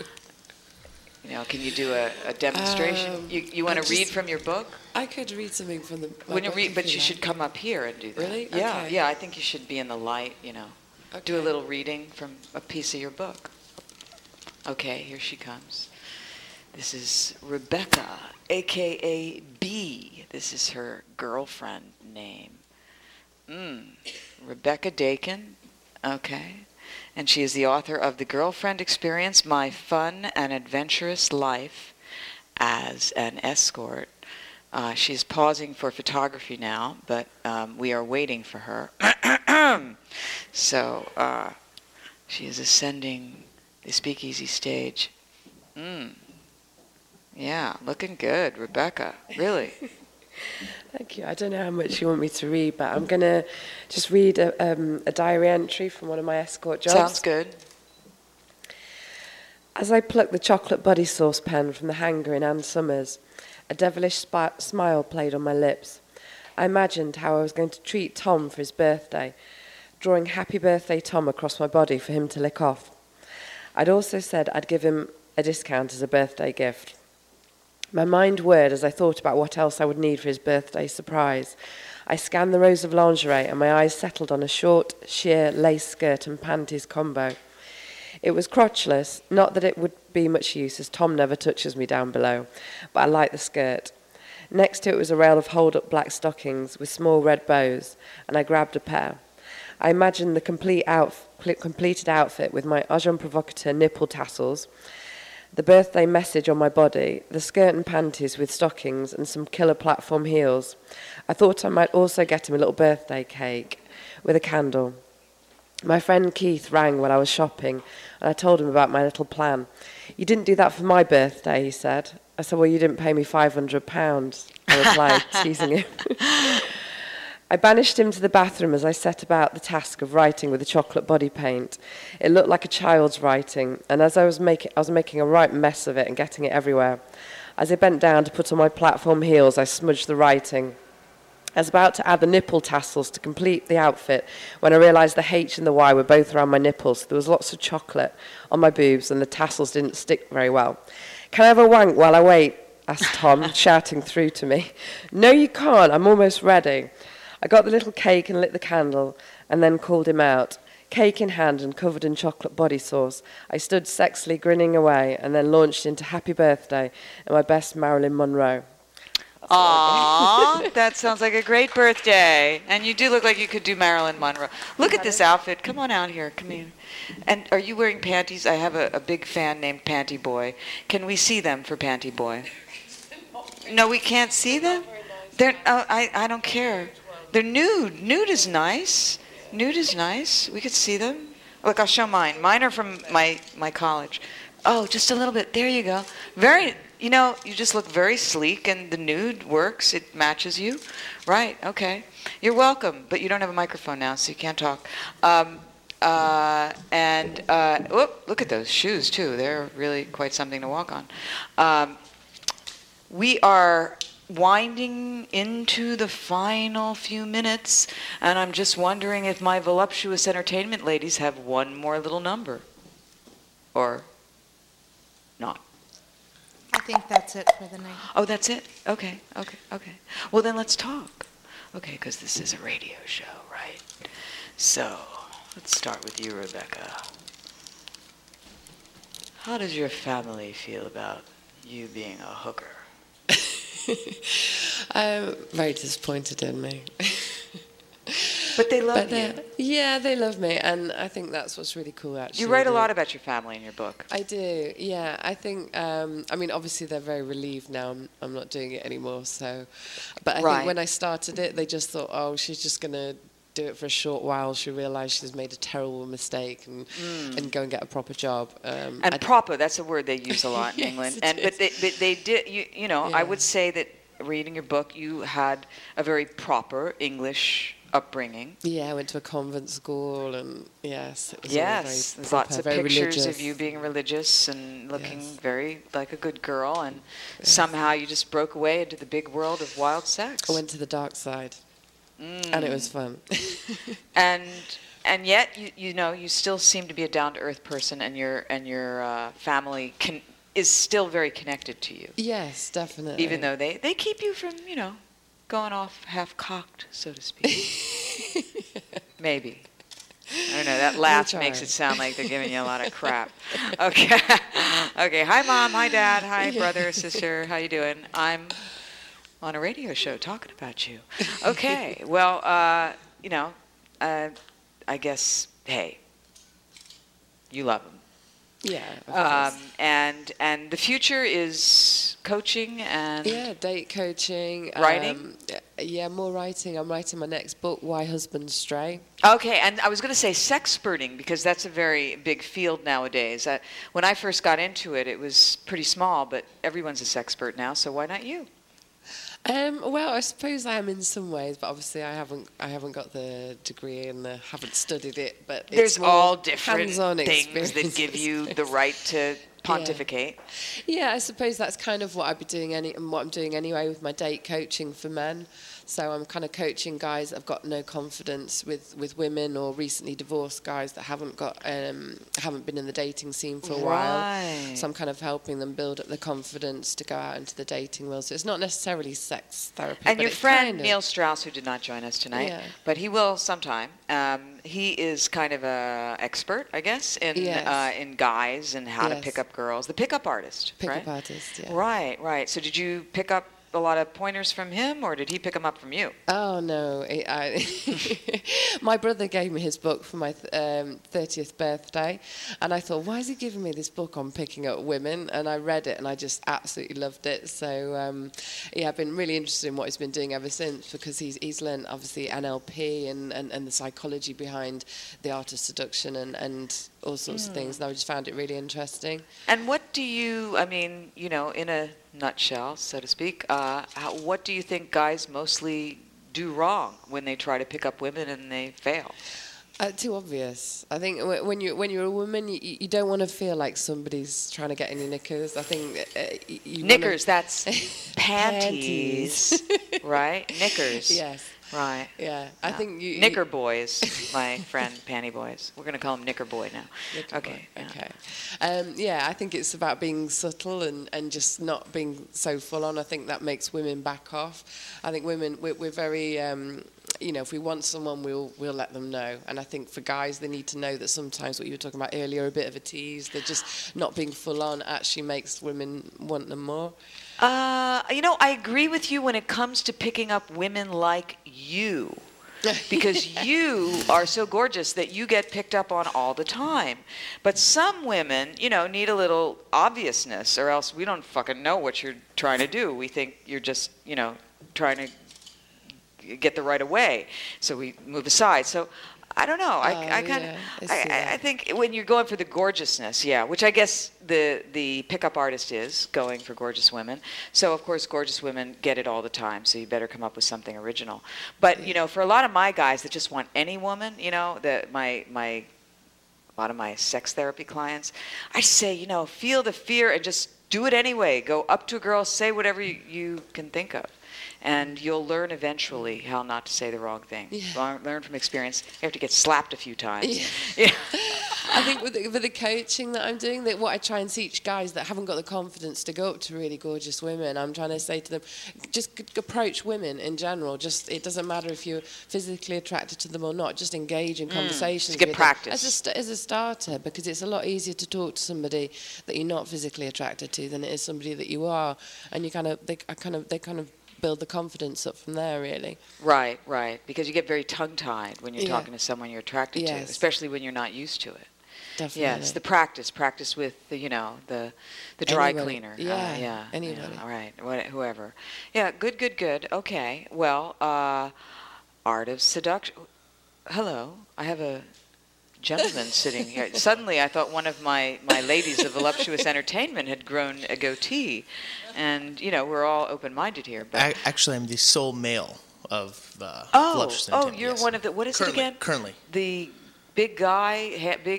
you know, can you do a, a demonstration? Um, you you want I to read just- from your book? I could read something from the. my When you book read, if but you like. should come up here and do that. Really? Yeah, Okay. yeah. I think you should be in the light. You know, do a little reading from a piece of your book. Okay, here she comes. This is Rebecca, A K A B. This is her girlfriend name. Mm. Rebecca Dakin. Okay. And she is the author of The Girlfriend Experience, My Fun and Adventurous Life as an Escort. Uh, she's pausing for photography now, but um, we are waiting for her. So uh, she is ascending the speakeasy stage. Mm. Yeah, looking good, Rebecca. Really. Thank you. I don't know how much you want me to read, but I'm going to just read a, um, a diary entry from one of my escort jobs. Sounds good. As I plucked the chocolate body saucepan from the hanger in Ann Summers, a devilish spi- smile played on my lips. I imagined how I was going to treat Tom for his birthday, drawing Happy Birthday Tom across my body for him to lick off. I'd also said I'd give him a discount as a birthday gift. My mind whirred as I thought about what else I would need for his birthday surprise. I scanned the rows of lingerie and my eyes settled on a short, sheer lace skirt and panties combo. It was crotchless, not that it would be much use as Tom never touches me down below, but I liked the skirt. Next to it was a rail of hold-up black stockings with small red bows, and I grabbed a pair. I imagined the complete outf- completed outfit with my agent provocateur nipple tassels, the birthday message on my body, the skirt and panties with stockings and some killer platform heels. I thought I might also get him a little birthday cake with a candle. My friend Keith rang while I was shopping, and I told him about my little plan. You didn't do that for my birthday, he said. I said, well, you didn't pay me five hundred pounds, I replied, teasing him. I banished him to the bathroom as I set about the task of writing with the chocolate body paint. It looked like a child's writing, and as I was making, I was making a right mess of it and getting it everywhere. As I bent down to put on my platform heels, I smudged the writing. I was about to add the nipple tassels to complete the outfit when I realised the H and the Y were both around my nipples. There was lots of chocolate on my boobs and the tassels didn't stick very well. Can I have a wank while I wait? Asked Tom, shouting through to me. No, you can't. I'm almost ready. I got the little cake and lit the candle and then called him out. Cake in hand and covered in chocolate body sauce, I stood sexily grinning away and then launched into Happy Birthday and my best Marilyn Monroe. Aww, that sounds like a great birthday. And you do look like you could do Marilyn Monroe. Look at this outfit. Come on out here. Come here. And are you wearing panties? I have a, a big fan named Panty Boy. Can we see them for Panty Boy? No, we can't see them? They're, oh, I, I don't care. They're nude. Nude is nice. Nude is nice. We could see them. Look, I'll show mine. Mine are from my, my college. Oh, just a little bit. There you go. Very... You know, you just look very sleek, and the nude works. It matches you. Right, okay. You're welcome, but you don't have a microphone now, so you can't talk. Um, uh, and, uh, whoop, look at those shoes, too. They're really quite something to walk on. Um, we are winding into the final few minutes, and I'm just wondering if my voluptuous entertainment ladies have one more little number. Or not. I think that's it for the night. Oh, that's it? Okay, okay, okay. Well, then let's talk. Okay, because this is a radio show, right? So, let's start with you, Rebecca. How does your family feel about you being a hooker? I'm very disappointed in me. But they love but you. Yeah, they love me, and I think that's what's really cool, actually. You write a lot about your family in your book. I do, yeah. I think, um, I mean, obviously they're very relieved now I'm, I'm not doing it anymore, so. But I right. think when I started it, they just thought, oh, she's just going to do it for a short while. She realised she's made a terrible mistake and, mm. and go and get a proper job. Um, and proper, that's a word they use a lot in yes, England. And But they, but they did, you, you know, yeah. I would say that reading your book, you had a very proper English upbringing. Yeah, I went to a convent school, and yes, it was yes, very there's proper, lots of very pictures religious. of you being religious and looking yes. very like a good girl, and yes. somehow you just broke away into the big world of wild sex. I went to the dark side, mm. and it was fun. and and yet, you you know, you still seem to be a down-to-earth person, and your and your uh, family can is still very connected to you. Yes, definitely. Even though they they keep you from, you know, going off half-cocked, so to speak. Maybe. I don't know. That laugh makes it sound like they're giving you a lot of crap. Okay. Okay. Hi, Mom. Hi, Dad. Hi, brother, sister. How you doing? I'm on a radio show talking about you. Okay. Well, uh, you know, uh, I guess, hey, you love them. Yeah. Um, and and the future is coaching and yeah, date coaching, writing. Um, yeah, more writing. I'm writing my next book, Why Husbands Stray. Okay, and I was going to say sexperting because that's a very big field nowadays. Uh, when I first got into it, it was pretty small, but everyone's a sexpert now. So why not you? Um, well, I suppose I am in some ways, but obviously I haven't. I haven't got the degree and the, haven't studied it. But it's there's all different hands-on things that give you the right to pontificate. Yeah. yeah, I suppose that's kind of what I'd be doing any and what I'm doing anyway with my date coaching for men. So I'm kind of coaching guys that have got no confidence with, with women, or recently divorced guys that haven't got um, haven't been in the dating scene for a right. while. So I'm kind of helping them build up the confidence to go out into the dating world. So it's not necessarily sex therapy. And but your it's friend kind of, Neil Strauss, who did not join us tonight, yeah. but he will sometime. Um, he is kind of a expert, I guess, in yes. uh, in guys and how yes. to pick up girls. The pickup artist, Pick right? up artist, yeah. Right, right. So did you pick up a lot of pointers from him, or did he pick them up from you? Oh no! It, I, my brother gave me his book for my th- um, thirtieth birthday, and I thought, why is he giving me this book on picking up women? And I read it, and I just absolutely loved it. So um, yeah, I've been really interested in what he's been doing ever since, because he's he's learned obviously N L P and, and, and the psychology behind the art of seduction and, and all sorts mm. of things. And I just found it really interesting. And what do you? I mean, you know, in a nutshell, so to speak, uh, how, what do you think guys mostly do wrong when they try to pick up women and they fail? Uh, too obvious. I think w- when you when you're a woman, you, you don't want to feel like somebody's trying to get in your knickers. I think uh, you knickers. Wanna... That's panties, right? Knickers. Yes. Right. Yeah. I no. think you. Knicker boys, my friend, panty boys. We're going to call him Knicker boy now. Knicker okay. Boy. Okay. Um, yeah, I think it's about being subtle and, and just not being so full on. I think that makes women back off. I think women we're, we're very. Um, You know, if we want someone, we'll we'll let them know. And I think for guys, they need to know that sometimes what you were talking about earlier, a bit of a tease, they're just not being full on, actually makes women want them more. Uh, you know, I agree with you when it comes to picking up women like you. Because you are so gorgeous that you get picked up on all the time. But some women, you know, need a little obviousness, or else we don't fucking know what you're trying to do. We think you're just, you know, trying to get the right of way, so we move aside. So I don't know. I, oh, I kind of, yeah. I, I, I think when you're going for the gorgeousness, yeah, which I guess the the pickup artist is going for gorgeous women. So of course, gorgeous women get it all the time. So you better come up with something original. But you know, for a lot of my guys that just want any woman, you know, that my my a lot of my sex therapy clients, I say, you know, feel the fear and just do it anyway. Go up to a girl, say whatever you, you can think of. And you'll learn eventually how not to say the wrong thing. Yeah. Learn, learn from experience. You have to get slapped a few times. Yeah. Yeah. I think with the, with the coaching that I'm doing, that what I try and teach guys that haven't got the confidence to go up to really gorgeous women, I'm trying to say to them, just g- approach women in general. Just it doesn't matter if you're physically attracted to them or not. Just engage in Mm. conversations. Get with practice them as a st- as a starter, because it's a lot easier to talk to somebody that you're not physically attracted to than it is somebody that you are, and you kind of they I kind of they kind of. build the confidence up from there, really. Right, right. Because you get very tongue-tied when you're Yeah. talking to someone you're attracted Yes. to, especially when you're not used to it. Definitely. Yes, the practice, practice with the, you know, the the dry Anybody. cleaner. Yeah, uh, yeah. anybody. Yeah, all right, what, whoever. Yeah, good, good, good. Okay, well, uh, art of seduction. Hello, I have a gentleman sitting here. Suddenly, I thought one of my, my ladies of voluptuous entertainment had grown a goatee. And, you know, we're all open-minded here. But I, actually, I'm the sole male of uh, oh, voluptuous oh, entertainment. you're yes. one of the, what is currently, it again? Currently. The big guy, ha, big...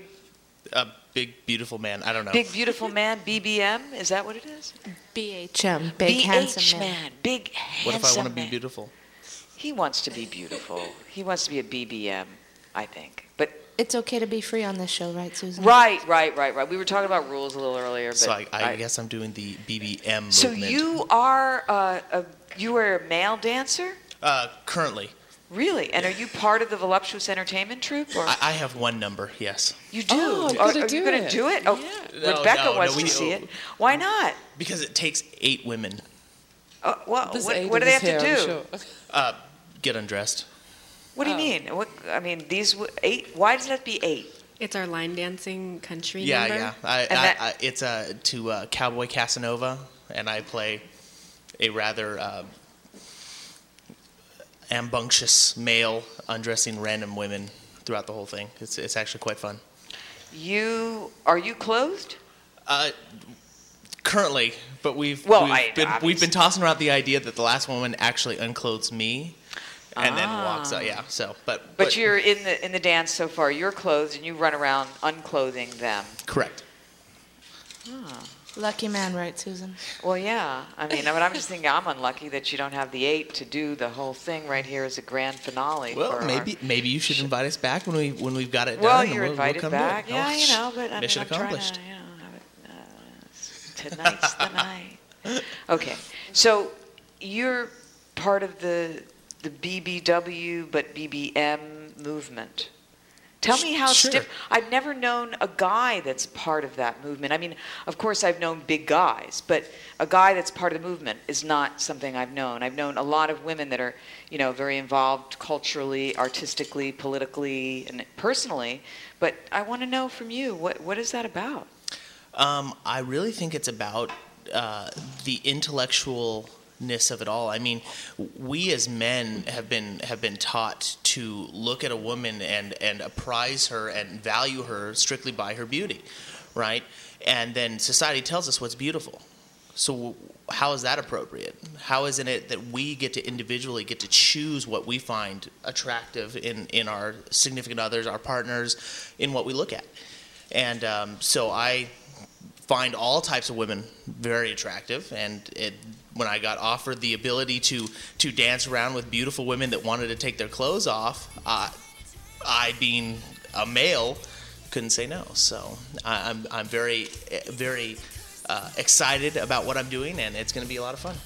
A big, beautiful man. I don't know. Big, beautiful man, B B M? Is that what it is? B H M, big handsome man. man. Big, handsome What if I want to be man. beautiful? He wants to be beautiful. He wants to be a B B M, I think. But It's okay to be free on this show, right, Susan? right, right, right, right. We were talking about rules a little earlier. But So I, I, I guess I'm doing the B B M So movement. you are uh, a you are a male dancer? Uh, currently. Really? And are you part of the voluptuous entertainment troupe? Or I, I have one number, yes. you do? Oh, you are gotta are do you going to it. do it? Oh, No, Rebecca no, no, wants we- to see oh. it. Why not? Because it takes eight women. Uh, well, There's what, eight what do of they us have to here, do? I'm sure. Uh, get undressed. What do you Oh. mean? What I mean, these w- eight. Why does it have to be eight? It's our line dancing country Yeah, number. yeah. I, And I, that- I, it's uh, to uh, Cowboy Casanova, and I play a rather uh, ambunctious male undressing random women throughout the whole thing. It's it's actually quite fun. You are you clothed? Uh, currently, but we've Well, we've, I- been, obviously. we've been tossing around the idea that the last woman actually unclothes me, and then walks out. Yeah. So, but But you're in the in the dance so far. You're clothed, and you run around unclothing them. correct. Lucky man, right, Susan? Well, yeah. I mean, but I'm just thinking I'm unlucky that you don't have the eight to do the whole thing right here as a grand finale. Well, for our- maybe maybe you should invite us back when we when we've got it Well, done. and you're we'll, invited we'll come do it. back. Yeah, Oh, you know, but I mean, mission I'm trying accomplished. to, you know, have it, uh, tonight's the night. Okay, so you're part of the the B B W but B B M movement. Tell me how Sure. stiff. I've never known a guy that's part of that movement. I mean, of course, I've known big guys, but a guy that's part of the movement is not something I've known. I've known a lot of women that are, you know, very involved culturally, artistically, politically, and personally. But I want to know from you, what what is that about? Um, I really think it's about uh, the intellectualness of it all. I mean, we as men have been have been taught to look at a woman and and appraise her and value her strictly by her beauty, right? And then society tells us what's beautiful. So how is that appropriate? How isn't it that we get to individually get to choose what we find attractive in, in our significant others, our partners, in what we look at? And um, so I find all types of women very attractive, and it, when I got offered the ability to to dance around with beautiful women that wanted to take their clothes off, uh, I, being a male, couldn't say no. So I, I'm I'm very very uh, excited about what I'm doing, and it's going to be a lot of fun.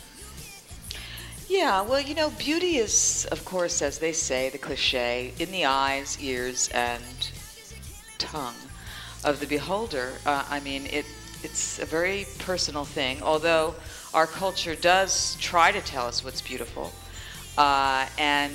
Yeah, well, you know, beauty is, of course, as they say, the cliche, in the eyes, ears, and tongue of the beholder. Uh, I mean, it it's a very personal thing, although our culture does try to tell us what's beautiful. Uh, and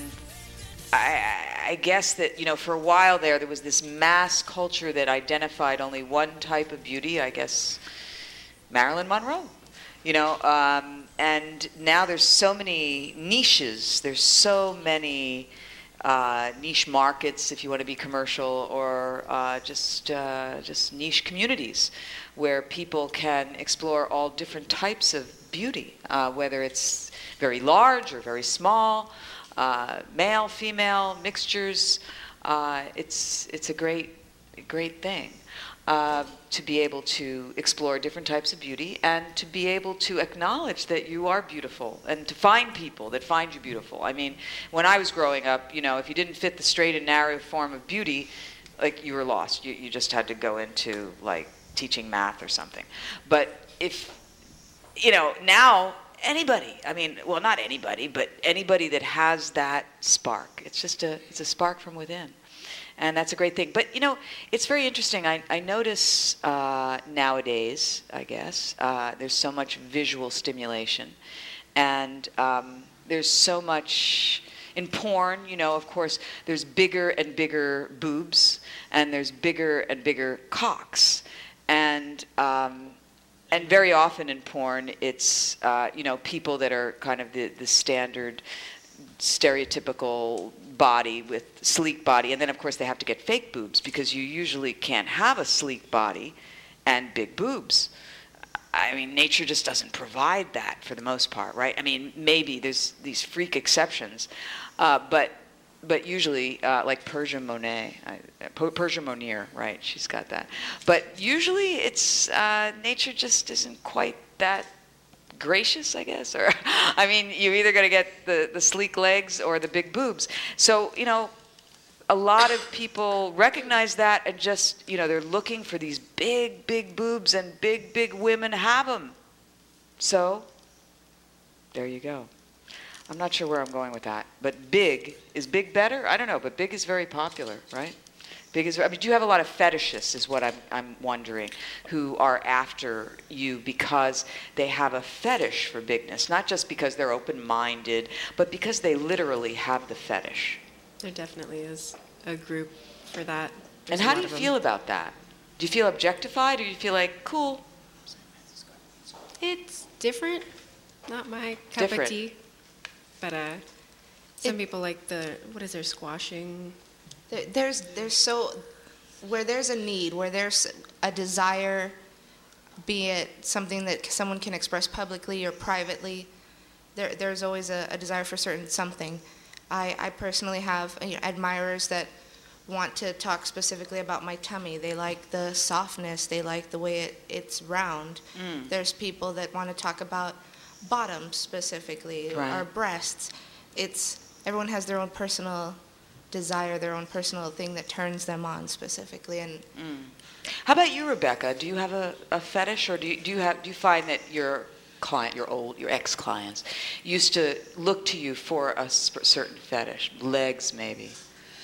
I, I guess that, you know, for a while there, there was this mass culture that identified only one type of beauty, I guess Marilyn Monroe. You know, um, and now there's so many niches, there's so many uh, niche markets, if you want to be commercial, or uh, just uh, just niche communities where people can explore all different types of beauty, uh, whether it's very large or very small, uh, male, female, mixtures. Uh, it's it's a great great thing. Uh, to be able to explore different types of beauty and to be able to acknowledge that you are beautiful and to find people that find you beautiful. I mean, when I was growing up, you know, if you didn't fit the straight and narrow form of beauty, like, you were lost. You, you just had to go into, like, teaching math or something. But if, you know, now anybody, I mean, well, not anybody, but anybody that has that spark, it's just a, it's a spark from within. And that's a great thing. But, you know, it's very interesting. I, I notice uh, nowadays, I guess, uh, there's so much visual stimulation. And um, there's so much in porn, you know, of course, there's bigger and bigger boobs, and there's bigger and bigger cocks. And um, and very often in porn, it's, uh, you know, people that are kind of the, the standard, stereotypical body with sleek body, and then of course they have to get fake boobs because you usually can't have a sleek body and big boobs. I mean, nature just doesn't provide that for the most part, right? I mean, maybe there's these freak exceptions, uh, but but usually, uh, like Persia Monet, I, Persia Monier, right? She's got that. But usually, it's uh, nature just isn't quite that gracious, I guess, or I mean, you're either going to get the, the sleek legs or the big boobs. So, you know, a lot of people recognize that and just, you know, they're looking for these big, big boobs, and big, big women have them. So, there you go. I'm not sure where I'm going with that, but big, is big better? I don't know, but big is very popular, right? Big is, I mean, do you have a lot of fetishists, is what I'm, I'm wondering, who are after you because they have a fetish for bigness, not just because they're open-minded, but because they literally have the fetish? There definitely is a group for that. And There's how a do lot you of them. feel about that? Do you feel objectified, or do you feel like, cool? It's different. Not my cup Different. of tea. But uh, some people like the, what is there, squashing? There, there's there's so where there's a need, where there's a desire, be it something that someone can express publicly or privately, there there's always a, a desire for certain something. I, I personally have, you know, admirers that want to talk specifically about my tummy. They like the softness. They like the way it, it's round. Mm. There's people that want to talk about bottoms specifically, Right. or breasts. It's everyone has their own personal desire, their own personal thing that turns them on specifically. And Mm. How about you, Rebecca? Do you have a, a fetish, or do you, do you have do you find that your client, your old, your ex-clients, used to look to you for a sp- certain fetish, legs maybe?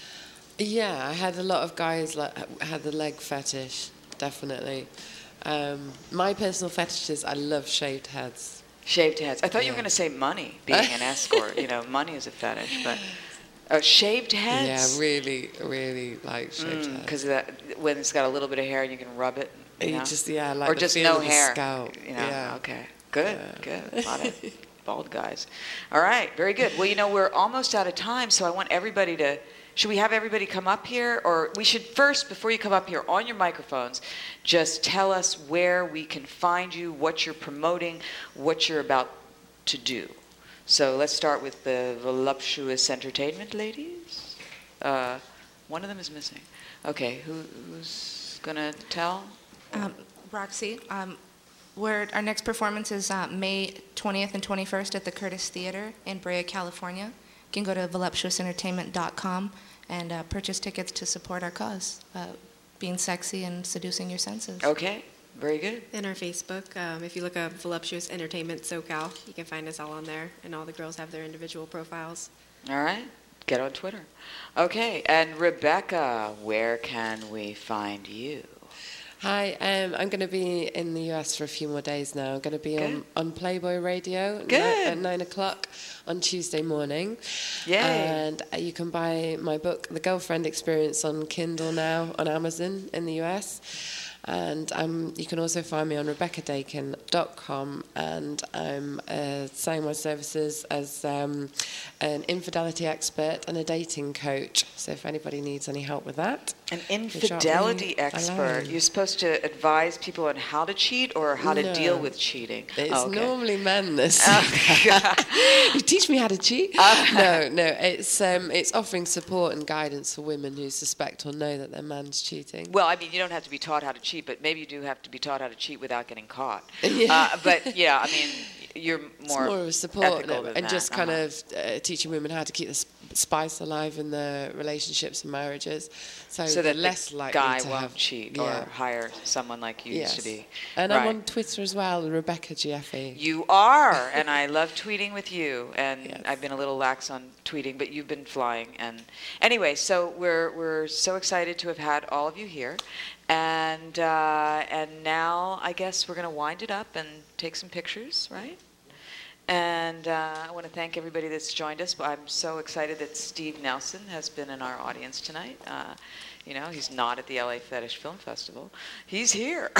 Yeah, I had a lot of guys like had the leg fetish, definitely. Um, my personal fetish is I love shaved heads. Shaved heads. I thought you were Yeah. going to say money, being an escort. You know, money is a fetish, but oh, shaved heads. Yeah, really, really like shaved heads. Because that when it's got a little bit of hair, you can rub it. You, You know? just yeah, like or the just feel no of the hair. scalp. You know. Yeah. Okay. Good. Good. A lot of bald guys. All right. Very good. Well, you know, we're almost out of time, so I want everybody to. Should we have everybody come up here? Or we should first, before you come up here on your microphones, just tell us where we can find you, what you're promoting, what you're about to do. So let's start with the voluptuous entertainment ladies. Uh, one of them is missing. Okay, who, who's going to tell? Um, Roxy, um, we're, our next performance is uh, May twentieth and twenty-first at the Curtis Theater in Brea, California. You can go to voluptuous entertainment dot com and uh, purchase tickets to support our cause, uh, being sexy and seducing your senses. Okay, very good. And our Facebook, um, if you look up Voluptuous Entertainment SoCal, you can find us all on there, and all the girls have their individual profiles. All right, get on Twitter. Okay, and Rebecca, where can we find you? Hi, um, I'm going to be in the U S for a few more days now. I'm going to be on, on Playboy Radio Good. ni- at nine o'clock on Tuesday morning. Yay. And uh, you can buy my book, The Girlfriend Experience, on Kindle now on Amazon in the U S. And um, you can also find me on rebecca dakin dot com, and I'm uh, selling my services as um, an infidelity expert and a dating coach. So if anybody needs any help with that, An reach out infidelity to me. expert. Hello. You're supposed to advise people on how to cheat or how to No. deal with cheating. It's Oh, okay. normally men that Oh, you teach me how to cheat. No, no, it's um, it's offering support and guidance for women who suspect or know that their man's cheating. Well, I mean, you don't have to be taught how to cheat, but maybe you do have to be taught how to cheat without getting caught. Yeah. Uh, but yeah, I mean, you're It's more, more of a support ethical and, than and just that. kind Uh-huh. of uh, teaching women how to keep the sp- spice alive in their relationships and marriages, so, so they're that less the likely guy to won't have cheat yeah. or hire someone like you Yes. used to be. And right. I'm on Twitter as well, Rebecca G F E. You are, and I love tweeting with you. And Yes. I've been a little lax on tweeting, but you've been flying. And anyway, so we're we're so excited to have had all of you here, and uh, and now I guess we're going to wind it up and take some pictures, right? And uh, I want to thank everybody that's joined us. I'm so excited that Steve Nelson has been in our audience tonight. Uh, you know, he's not at the L A Fetish Film Festival. He's here.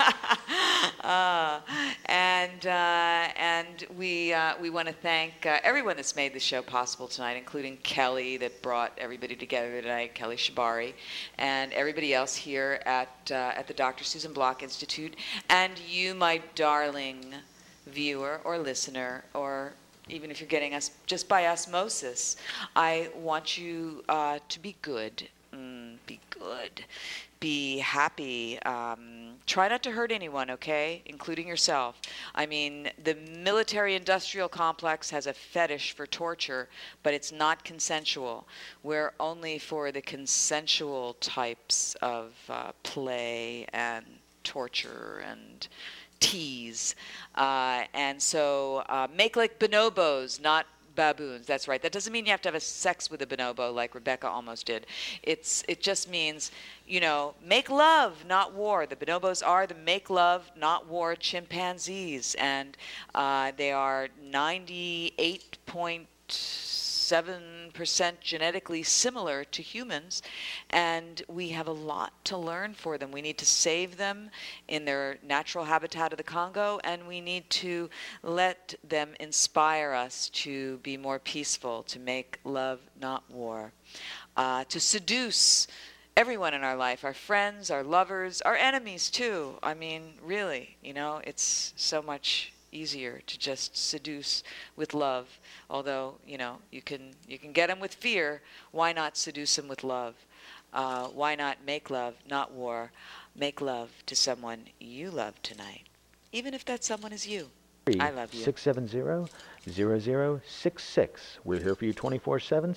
uh, and uh, and we uh, we want to thank uh, everyone that's made the show possible tonight, including Kelly that brought everybody together tonight, Kelly Shabari, and everybody else here at uh, at the Doctor Susan Block Institute, and you, my darling viewer or listener, or even if you're getting us just by osmosis, I want you uh, to be good. Mm, be good. Be happy. Um, try not to hurt anyone, okay? Including yourself. I mean, the military-industrial complex has a fetish for torture, but it's not consensual. We're only for the consensual types of uh, play and torture and tease. Uh, and so uh, make like bonobos, not baboons. That's right. That doesn't mean you have to have a sex with a bonobo like Rebecca almost did. It's It just means, you know, make love, not war. The bonobos are the make love, not war chimpanzees. And uh, they are ninety-eight point seven percent genetically similar to humans, and we have a lot to learn for them. We need to save them in their natural habitat of the Congo, and we need to let them inspire us to be more peaceful, to make love, not war, uh, to seduce everyone in our life, our friends, our lovers, our enemies too. I mean, really, you know, it's so much easier to just seduce with love. Although, you know, you can you can get them with fear. Why not seduce them with love? Uh, why not make love, not war? Make love to someone you love tonight, even if that someone is you. I love you. six seven zero, zero zero six six. We're here for you twenty-four seven.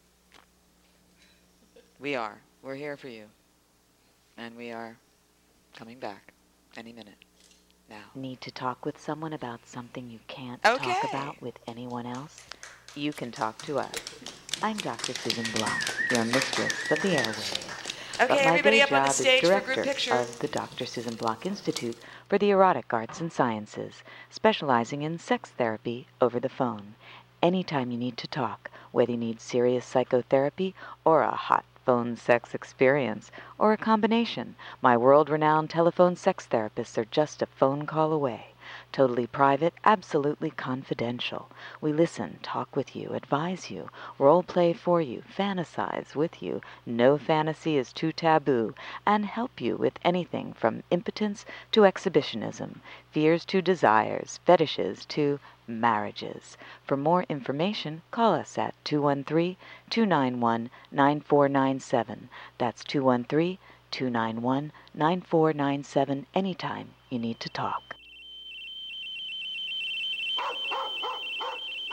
We are. We're here for you. And we are coming back any minute now. Need to talk with someone about something you can't Okay. talk about with anyone else? You can talk to us. I'm Doctor Susan Block, your mistress of the airwaves. Okay, but my everybody day up on the job stage is for a group director picture. of the Doctor Susan Block Institute for the Erotic Arts and Sciences, specializing in sex therapy over the phone. Anytime you need to talk, whether you need serious psychotherapy or a hot phone sex experience, or a combination, my world-renowned telephone sex therapists are just a phone call away. Totally private, absolutely confidential. We listen, talk with you, advise you, role play for you, fantasize with you, no fantasy is too taboo, and help you with anything from impotence to exhibitionism, fears to desires, fetishes to marriages. For more information, call us at two one three, two nine one, nine four nine seven. That's two one three, two nine one, nine four nine seven anytime you need to talk.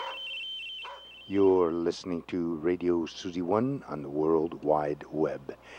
You're listening to Radio Suzy One on the World Wide Web.